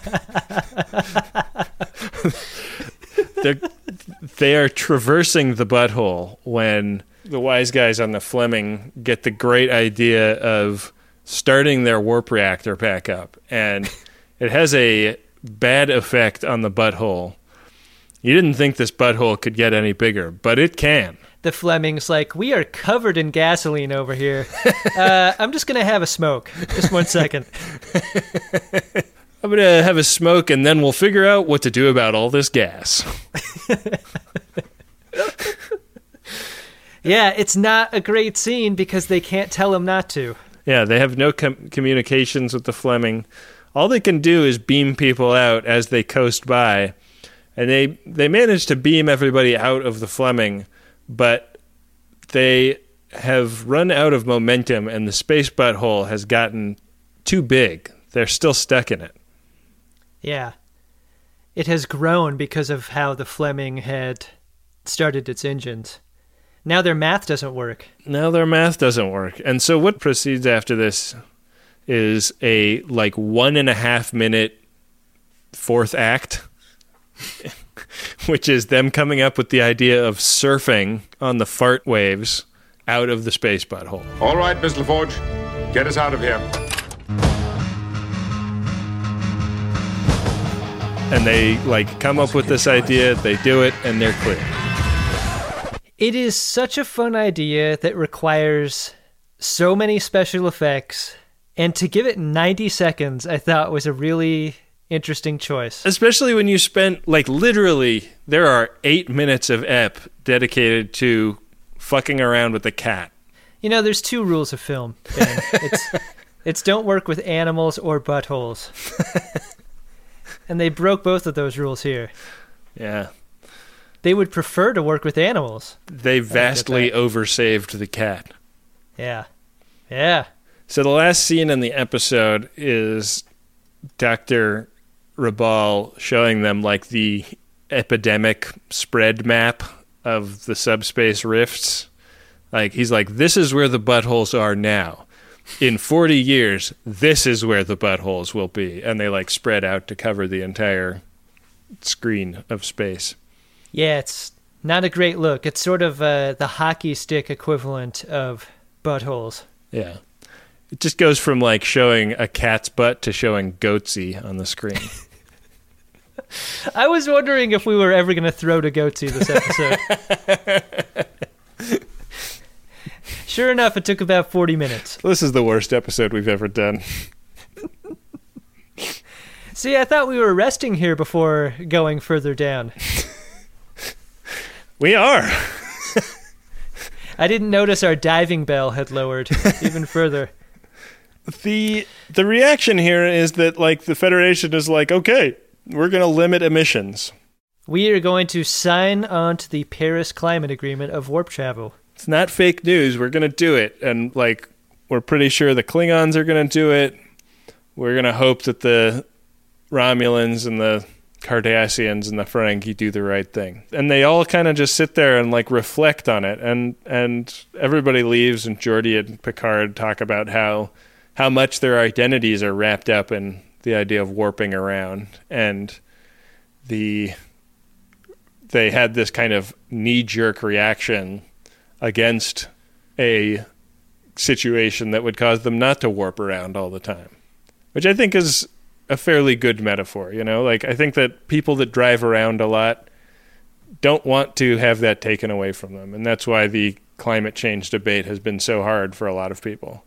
Speaker 2: they are traversing the butthole when the wise guys on the Fleming get the great idea of starting their warp reactor back up. And it has a bad effect on the butthole. You didn't think this butthole could get any bigger, but it can.
Speaker 1: The Fleming's like, we are covered in gasoline over here. I'm just going to have a smoke. Just 1 second.
Speaker 2: I'm going to have a smoke, and then we'll figure out what to do about all this gas.
Speaker 1: Yeah, it's not a great scene because they can't tell him not to.
Speaker 2: Yeah, they have no communications with the Fleming. All they can do is beam people out as they coast by. And they manage to beam everybody out of the Fleming, but they have run out of momentum, and the space butthole has gotten too big. They're still stuck in it.
Speaker 1: Yeah. It has grown because of how the Fleming had started its engines. Now their math doesn't work.
Speaker 2: And so what proceeds after this is a 1.5 minute fourth act, which is them coming up with the idea of surfing on the fart waves out of the space butthole.
Speaker 10: All right, Miss LaForge, get us out of here.
Speaker 2: And they come up with this idea, they do it, and they're clear.
Speaker 1: It is such a fun idea that requires so many special effects, and to give it 90 seconds, I thought was a really interesting choice.
Speaker 2: Especially when you spent, literally, there are 8 minutes of ep dedicated to fucking around with the cat.
Speaker 1: You know, there's 2 rules of film, Ben. It's don't work with animals or buttholes. And they broke both of those rules here.
Speaker 2: Yeah.
Speaker 1: They would prefer to work with animals.
Speaker 2: They vastly oversaved the cat.
Speaker 1: Yeah. Yeah.
Speaker 2: So the last scene in the episode is Dr. Rabal showing them the epidemic spread map of the subspace rifts. He's like, this is where the buttholes are now. In 40 years, this is where the buttholes will be. And they spread out to cover the entire screen of space.
Speaker 1: Yeah, it's not a great look. It's sort of the hockey stick equivalent of buttholes.
Speaker 2: Yeah. It just goes from like showing a cat's butt to showing Goatsy on the screen.
Speaker 1: I was wondering if we were ever going to throw to Goatsy this episode. Sure enough, it took about 40 minutes.
Speaker 2: This is the worst episode we've ever done.
Speaker 1: See, I thought we were resting here before going further down.
Speaker 2: We are.
Speaker 1: I didn't notice our diving bell had lowered even further.
Speaker 2: The reaction here is that like the Federation is like, okay, we're going to limit emissions.
Speaker 1: We are going to sign on to the Paris Climate Agreement of warp travel.
Speaker 2: It's not fake news. We're going to do it. And like, we're pretty sure the Klingons are going to do it. We're going to hope that the Romulans and the Cardassians and the Ferengi do the right thing. And they all kind of just sit there and like reflect on it. And everybody leaves, and Geordi and Picard talk about how much their identities are wrapped up in the idea of warping around. And they had this kind of knee-jerk reaction against a situation that would cause them not to warp around all the time, which I think is a fairly good metaphor. You know, like I think that people that drive around a lot don't want to have that taken away from them. And that's why the climate change debate has been so hard for a lot of people.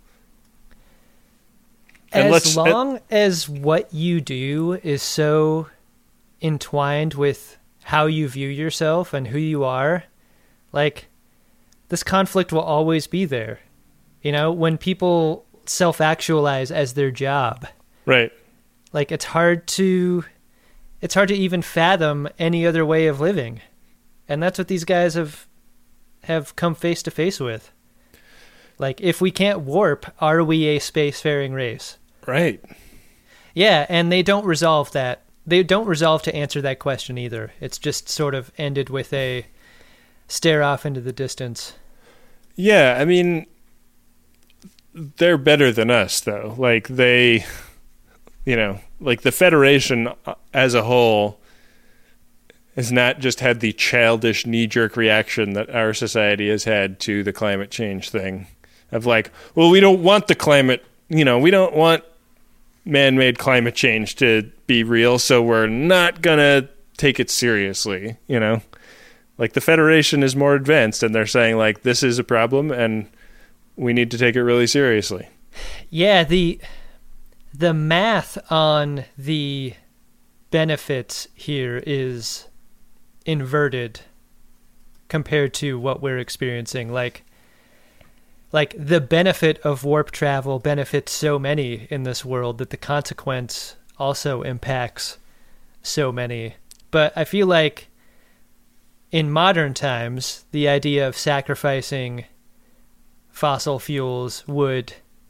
Speaker 1: As long as what you do is so entwined with how you view yourself and who you are, like, this conflict will always be there. You know, when people self-actualize as their job.
Speaker 2: Right.
Speaker 1: Like, it's hard to even fathom any other way of living. And that's what these guys have come face to face with. Like, if we can't warp, are we a spacefaring race?
Speaker 2: Right.
Speaker 1: Yeah, and they don't resolve that. They don't resolve to answer that question either. It's just sort of ended with a stare off into the distance.
Speaker 2: Yeah, I mean, they're better than us, though. Like, they, you know, like the Federation as a whole has not just had the childish knee-jerk reaction that our society has had to the climate change thing of like, well, we don't want the climate, you know, we don't want man-made climate change to be real, so we're not gonna take it seriously, you know? Like, the Federation is more advanced, and they're saying, like, this is a problem, and we need to take it really seriously.
Speaker 1: Yeah, the math on the benefits here is inverted compared to what we're experiencing. Like the benefit of warp travel benefits so many in this world that the consequence also impacts so many. But I feel like in modern times, the idea of sacrificing fossil fuels would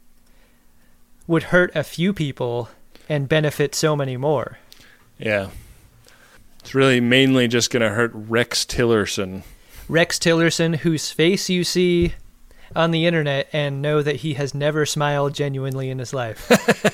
Speaker 1: hurt a few people and benefit so many more.
Speaker 2: Yeah. It's really mainly just going to hurt Rex Tillerson.
Speaker 1: Rex Tillerson, whose face you see on the internet and know that he has never smiled genuinely in his life.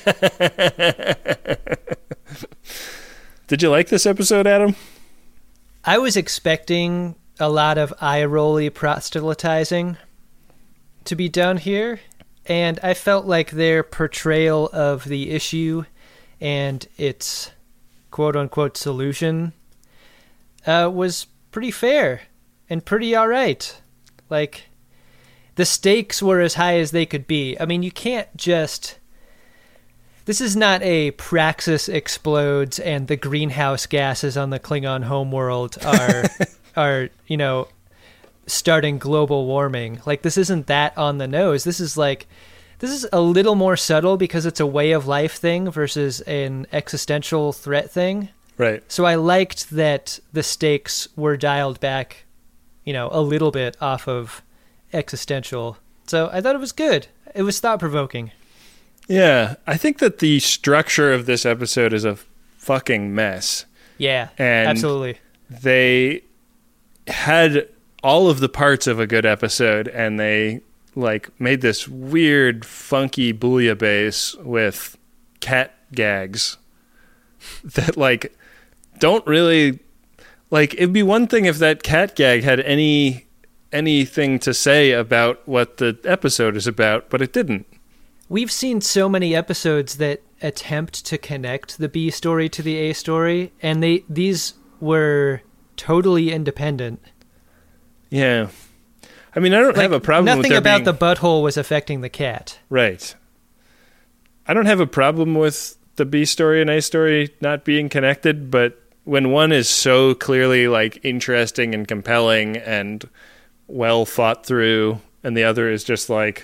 Speaker 2: Did you like this episode, Adam?
Speaker 1: I was expecting a lot of eye-rolly proselytizing to be done here, and I felt like their portrayal of the issue and its quote-unquote solution was pretty fair and pretty all right. Like, the stakes were as high as they could be. I mean, you can't just... This is not a Praxis explodes and the greenhouse gases on the Klingon homeworld are, you know, starting global warming. Like, this isn't that on the nose. This is a little more subtle because it's a way of life thing versus an existential threat thing.
Speaker 2: Right.
Speaker 1: So I liked that the stakes were dialed back, you know, a little bit off of existential. So I thought it was good. It was thought-provoking.
Speaker 2: Yeah, I think that the structure of this episode is a fucking mess.
Speaker 1: Yeah,
Speaker 2: and
Speaker 1: absolutely.
Speaker 2: They had all of the parts of a good episode, and they like made this weird, funky bouillabaisse with cat gags that like don't really Like, it'd be one thing if that cat gag had anything to say about what the episode is about, but it didn't.
Speaker 1: We've seen so many episodes that attempt to connect the B story to the A story, and these were totally independent.
Speaker 2: Yeah. I mean, I don't have a problem with
Speaker 1: nothing about the butthole was affecting the cat.
Speaker 2: Right. I don't have a problem with the B story and A story not being connected, but when one is so clearly like interesting and compelling and well thought through, and the other is just like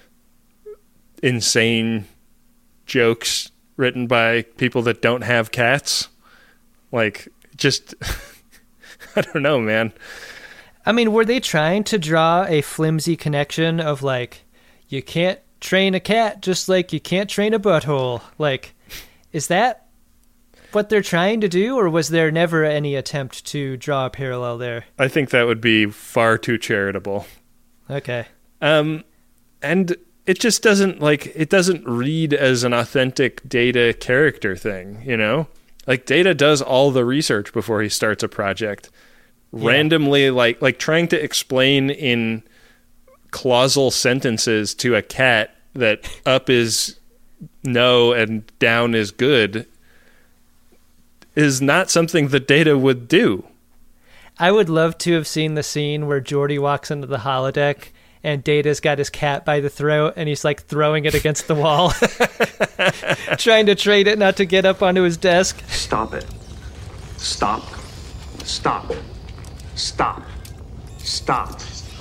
Speaker 2: insane jokes written by people that don't have cats, like, just I don't know, man.
Speaker 1: I mean, were they trying to draw a flimsy connection of like, you can't train a cat just like you can't train a butthole? Like, is that what they're trying to do, or was there never any attempt to draw a parallel there?
Speaker 2: I think that would be far too charitable.
Speaker 1: Okay.
Speaker 2: And it just doesn't, like, it doesn't read as an authentic Data character thing, you know? Like, Data does all the research before he starts a project. Yeah. Randomly, like trying to explain in clausal sentences to a cat that up is no and down is good is not something that Data would do.
Speaker 1: I would love to have seen the scene where Geordi walks into the holodeck and Data's got his cat by the throat and he's like throwing it against the wall, trying to trade it not to get up onto his desk.
Speaker 9: Stop it. Stop. Stop. Stop. Stop.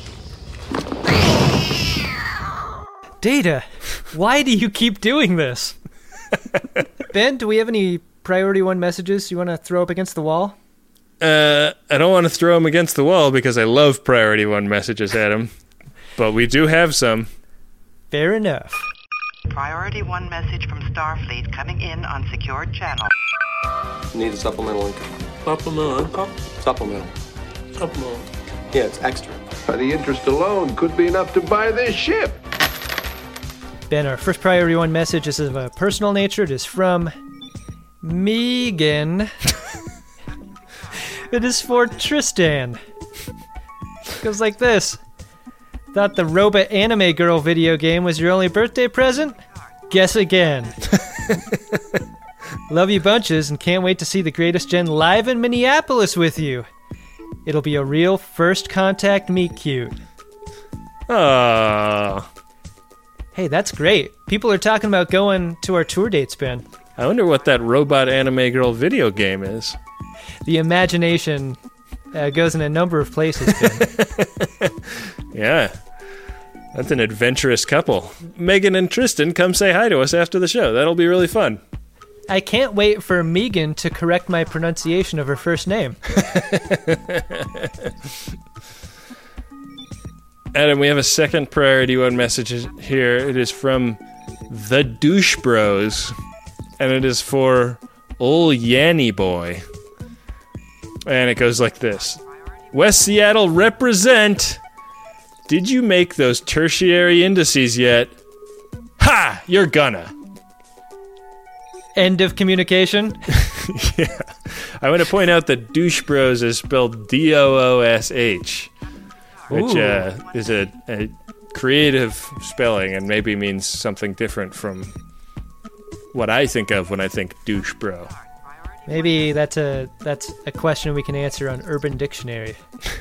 Speaker 1: Data, why do you keep doing this? Ben, do we have any priority one messages you want to throw up against the wall?
Speaker 2: I don't want to throw them against the wall because I love priority one messages, Adam. But we do have some.
Speaker 1: Fair enough.
Speaker 14: Priority one message from Starfleet coming in on secured channel.
Speaker 15: Need a supplemental income. Supplemental income? Supplemental. Supplemental. Yeah, it's extra.
Speaker 3: The interest alone could be enough to buy this ship.
Speaker 1: Ben, our first priority one message is of a personal nature. It is from Megan. It is for Tristan. It goes like this. Thought the Robot Anime Girl video game was your only birthday present? Guess again. Love you bunches and can't wait to see The Greatest Gen live in Minneapolis with you. It'll be a real first contact meet cute.
Speaker 2: Aww.
Speaker 1: Hey, that's great. People are talking about going to our tour dates, Ben.
Speaker 2: I wonder what that Robot Anime Girl video game is.
Speaker 1: The imagination goes in a number of places, Ben.
Speaker 2: Yeah. That's an adventurous couple. Megan and Tristan come say hi to us after the show. That'll be really fun.
Speaker 1: I can't wait for Megan to correct my pronunciation of her first name.
Speaker 2: Adam, we have a second priority one message here. It is from the Douche Bros, and it is for Ol' Yanny Boy. And it goes like this. West Seattle represent. Did you make those tertiary indices yet? Ha! You're gonna.
Speaker 1: End of communication?
Speaker 2: Yeah. I want to point out that Douche Bros is spelled D-O-O-S-H, which is a creative spelling and maybe means something different from what I think of when I think douche bro.
Speaker 1: Maybe that's a question we can answer on Urban Dictionary.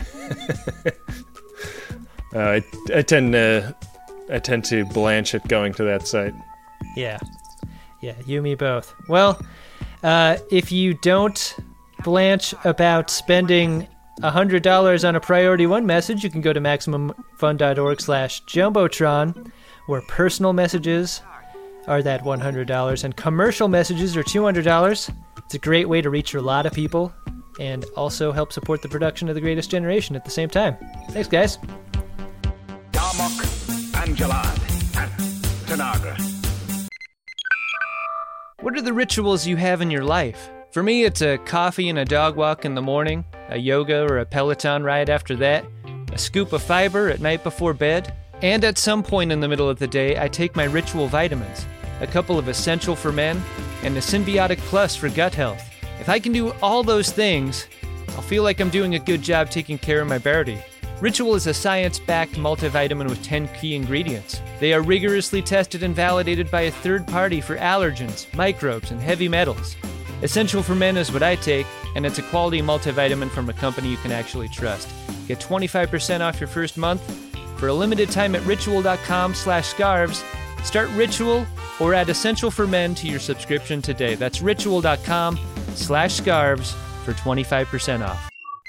Speaker 2: I tend to blanch at going to that site.
Speaker 1: Yeah, you and me both. Well, if you don't blanch about spending $100 on a priority one message, you can go to MaximumFun.org/Jumbotron, where personal messages are that $100 and commercial messages are $200. It's a great way to reach a lot of people and also help support the production of The Greatest Generation at the same time. Thanks, guys.
Speaker 16: Darmok, Angelad, and Tanagra.
Speaker 1: What are the rituals you have in your life? For me, it's a coffee and a dog walk in the morning, a yoga or a Peloton ride after that, a scoop of fiber at night before bed, and at some point in the middle of the day, I take my ritual vitamins, a couple of Essential for Men, and a Symbiotic Plus for gut health. If I can do all those things, I'll feel like I'm doing a good job taking care of my birdie. Ritual is a science-backed multivitamin with 10 key ingredients. They are rigorously tested and validated by a third party for allergens, microbes, and heavy metals. Essential for Men is what I take, and it's a quality multivitamin from a company you can actually trust. Get 25% off your first month for a limited time at ritual.com/scarves. Start Ritual or add Essential for Men to your subscription today. That's ritual.com/scarves for 25% off.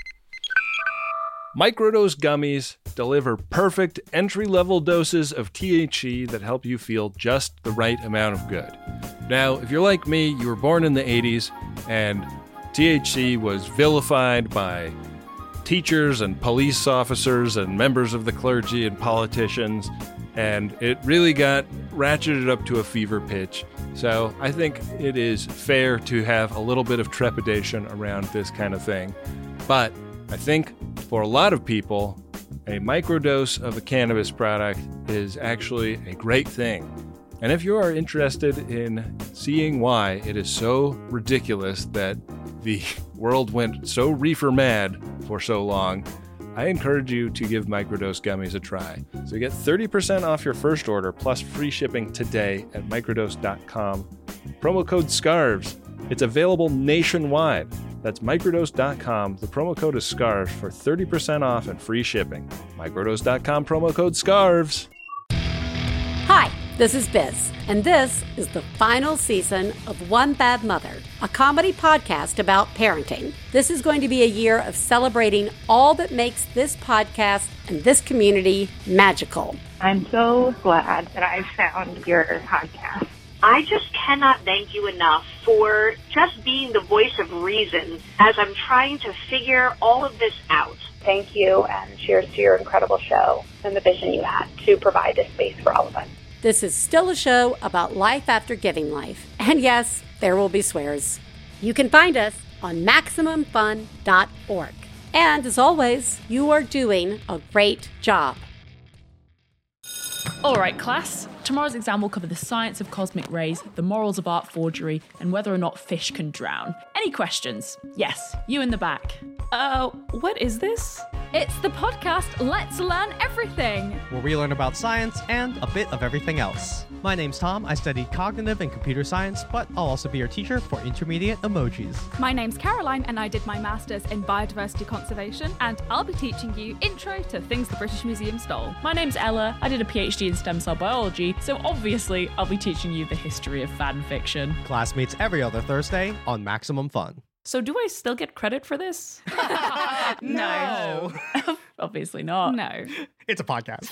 Speaker 2: Microdose gummies deliver perfect entry-level doses of THC that help you feel just the right amount of good. Now, if you're like me, you were born in the 80s, and THC was vilified by teachers and police officers and members of the clergy and politicians, and it really got ratcheted up to a fever pitch. So I think it is fair to have a little bit of trepidation around this kind of thing. But I think for a lot of people, a microdose of a cannabis product is actually a great thing. And if you are interested in seeing why it is so ridiculous that the world went so reefer mad for so long, I encourage you to give microdose gummies a try. So you get 30% off your first order plus free shipping today at microdose.com. Promo code SCARVES. It's available nationwide. That's microdose.com. The promo code is SCARVES for 30% off and free shipping. Microdose.com, promo code SCARVES.
Speaker 17: Hi, this is Biz, and this is the final season of One Bad Mother, a comedy podcast about parenting. This is going to be a year of celebrating all that makes this podcast and this community magical.
Speaker 18: I'm so glad that I found your podcast.
Speaker 19: I just cannot thank you enough for just being the voice of reason as I'm trying to figure all of this out.
Speaker 18: Thank you, and cheers to your incredible show and the vision you had to provide this space for all of us.
Speaker 17: This is still a show about life after giving life. And yes, there will be swears. You can find us on MaximumFun.org. And as always, you are doing a great job.
Speaker 20: All right, class. Tomorrow's exam will cover the science of cosmic rays, the morals of art forgery, and whether or not fish can drown. Any questions? Yes, you in the back.
Speaker 21: What is this?
Speaker 22: It's the podcast Let's Learn Everything,
Speaker 23: where we learn about science and a bit of everything else. My name's Tom. I studied cognitive and computer science, but I'll also be your teacher for intermediate emojis.
Speaker 22: My name's Caroline, and I did my master's in biodiversity conservation, and I'll be teaching you intro to things the British Museum stole.
Speaker 20: My name's Ella. I did a PhD in stem cell biology, so obviously I'll be teaching you the history of fan fiction.
Speaker 23: Class meets every other Thursday on Maximum Fun.
Speaker 21: So do I still get credit for this?
Speaker 22: No.
Speaker 20: Obviously not.
Speaker 22: No.
Speaker 23: It's a podcast.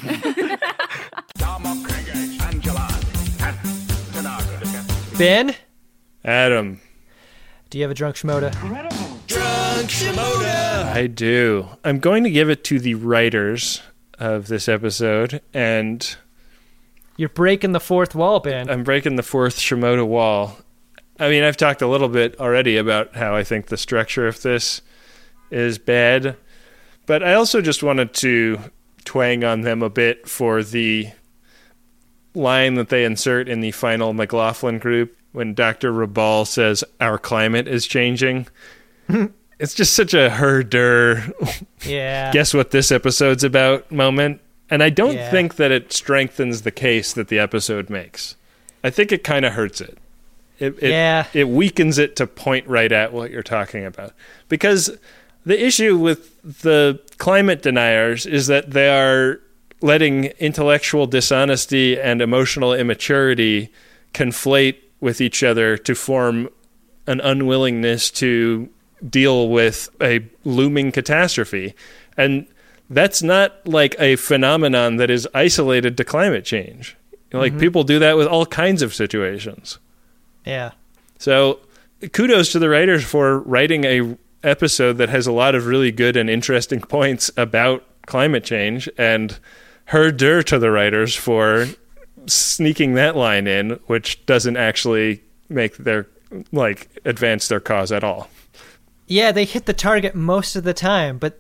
Speaker 1: Ben?
Speaker 2: Adam.
Speaker 1: Do you have a drunk Shimoda?
Speaker 2: Drunk Shimoda! I do. I'm going to give it to the writers of this episode, and...
Speaker 1: You're breaking the fourth wall, Ben.
Speaker 2: I'm breaking the fourth Shimoda wall. I mean, I've talked a little bit already about how I think the structure of this is bad, but I also just wanted to twang on them a bit for the line that they insert in the final McLaughlin group when Dr. Rabal says, "Our climate is changing." It's just such a herder,
Speaker 1: yeah.
Speaker 2: Guess what this episode's about moment. And I don't think that it strengthens the case that the episode makes. I think it kind of hurts it. It weakens it to point right at what you're talking about. Because the issue with the climate deniers is that they are letting intellectual dishonesty and emotional immaturity conflate with each other to form an unwillingness to deal with a looming catastrophe. And that's not like a phenomenon that is isolated to climate change. Like, people do that with all kinds of situations.
Speaker 1: Yeah.
Speaker 2: So kudos to the writers for writing a episode that has a lot of really good and interesting points about climate change, and herder to the writers for sneaking that line in, which doesn't actually make their, advance their cause at all.
Speaker 1: Yeah, they hit the target most of the time, but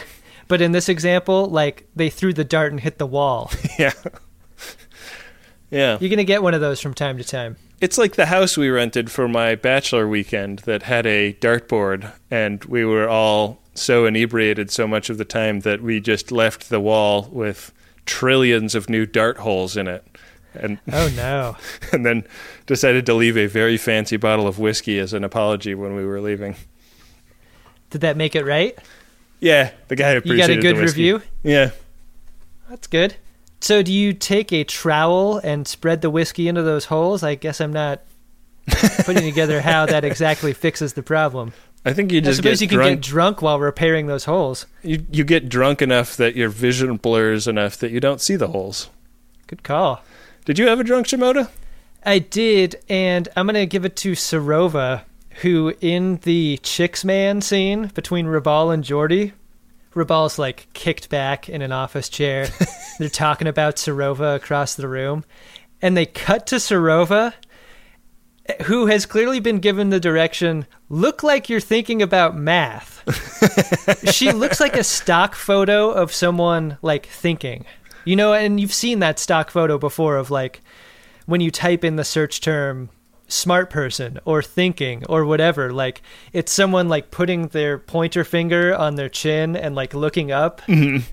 Speaker 1: in this example, they threw the dart and hit the wall.
Speaker 2: Yeah. Yeah.
Speaker 1: You're going to get one of those from time to time.
Speaker 2: It's like the house we rented for my bachelor weekend that had a dartboard, and we were all so inebriated so much of the time that we just left the wall with trillions of new dart holes in it. And
Speaker 1: oh, no.
Speaker 2: And then decided to leave a very fancy bottle of whiskey as an apology when we were leaving.
Speaker 1: Did that make it right?
Speaker 2: Yeah, the guy appreciated
Speaker 1: You got a good
Speaker 2: the whiskey.
Speaker 1: review?
Speaker 2: Yeah.
Speaker 1: That's good. So do you take a trowel and spread the whiskey into those holes? I guess I'm not putting together how that exactly fixes the problem.
Speaker 2: I think you just
Speaker 1: I suppose
Speaker 2: get
Speaker 1: you
Speaker 2: drunk.
Speaker 1: can get drunk while repairing those holes.
Speaker 2: You get drunk enough that your vision blurs enough that you don't see the holes.
Speaker 1: Good call.
Speaker 2: Did you have a drunk Shimoda?
Speaker 1: I did, and I'm going to give it to Sarova, who in the Chicks Man scene between Rabal and Geordi, Rabal's like kicked back in an office chair. They're talking about Sarova across the room, and they cut to Sarova, who has clearly been given the direction, look like you're thinking about math. She looks like a stock photo of someone like thinking. You know, and you've seen that stock photo before of like when you type in the search term smart person or thinking or whatever, like it's someone like putting their pointer finger on their chin and like looking up.
Speaker 2: Mm-hmm.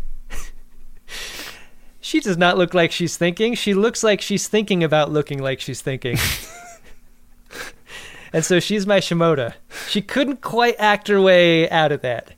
Speaker 1: She does not look like she's thinking. She looks like she's thinking about looking like she's thinking. And so she's my Shimoda. She couldn't quite act her way out of that.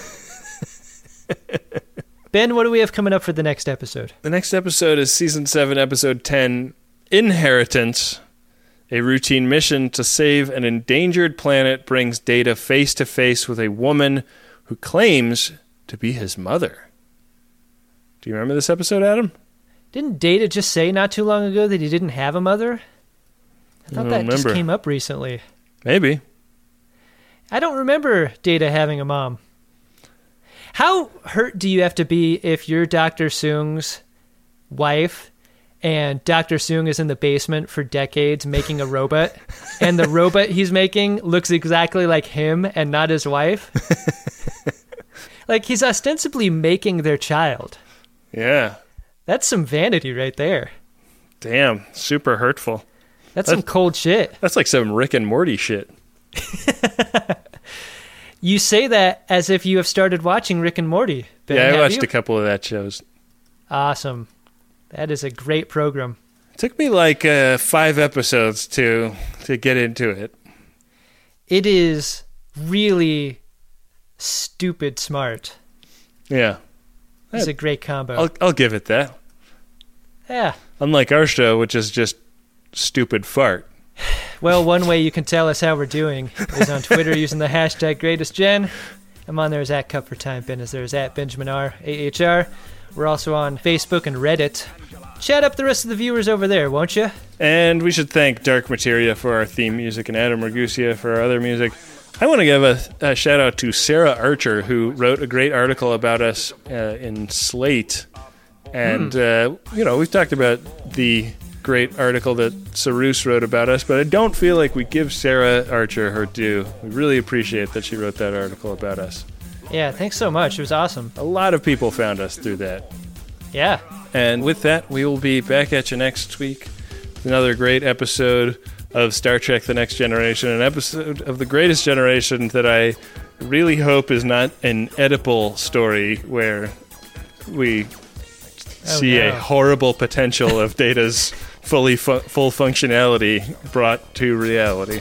Speaker 1: Ben, what do we have coming up for the next episode?
Speaker 2: The next episode is Season 7, Episode 10, Inheritance. A routine mission to save an endangered planet brings Data face to face with a woman who claims to be his mother. Do you remember this episode, Adam?
Speaker 1: Didn't Data just say not too long ago that he didn't have a mother? I thought that just came up recently.
Speaker 2: Maybe.
Speaker 1: I don't remember Data having a mom. How hurt do you have to be if you're Dr. Soong's wife and Dr. Soong is in the basement for decades making a robot, and the robot he's making looks exactly like him and not his wife? Like, he's ostensibly making their child.
Speaker 2: Yeah.
Speaker 1: That's some vanity right there.
Speaker 2: Damn, super hurtful.
Speaker 1: That's some cold shit.
Speaker 2: That's like some Rick and Morty shit.
Speaker 1: You say that as if you have started watching Rick and Morty. Ben,
Speaker 2: yeah, I watched
Speaker 1: you?
Speaker 2: a couple of that shows.
Speaker 1: Awesome. That is a great program.
Speaker 2: It took me like 5 episodes to get into it.
Speaker 1: It is really stupid smart.
Speaker 2: Yeah.
Speaker 1: It's a great combo.
Speaker 2: I'll give it that.
Speaker 1: Yeah.
Speaker 2: Unlike our show, which is just stupid fart.
Speaker 1: Well, one way you can tell us how we're doing is on Twitter using the hashtag GreatestGen. I'm on there as at Cup for Time. Ben is there as at Benjamin R. AHR. We're also on Facebook and Reddit. Chat up the rest of the viewers over there, won't you?
Speaker 2: And we should thank Dark Materia for our theme music and Adam Ragusia for our other music. I want to give a shout out to Sarah Archer, who wrote a great article about us in Slate. And, we've talked about the great article that Sarus wrote about us, but I don't feel like we give Sarah Archer her due. We really appreciate that she wrote that article about us.
Speaker 1: Yeah, thanks so much. It was awesome.
Speaker 2: A lot of people found us through that.
Speaker 1: Yeah.
Speaker 2: And with that, we will be back at you next week with another great episode of Star Trek The Next Generation, an episode of The Greatest Generation that I really hope is not an Oedipal story where we see a horrible potential of Data's full functionality brought to reality.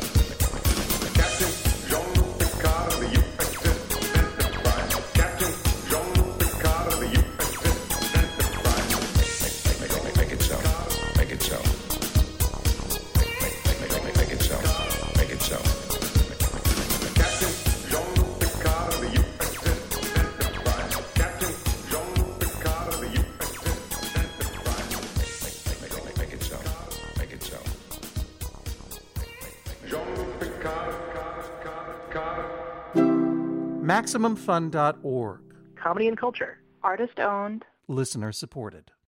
Speaker 4: MaximumFun.org.
Speaker 5: Comedy and culture.
Speaker 18: Artist owned.
Speaker 4: Listener supported.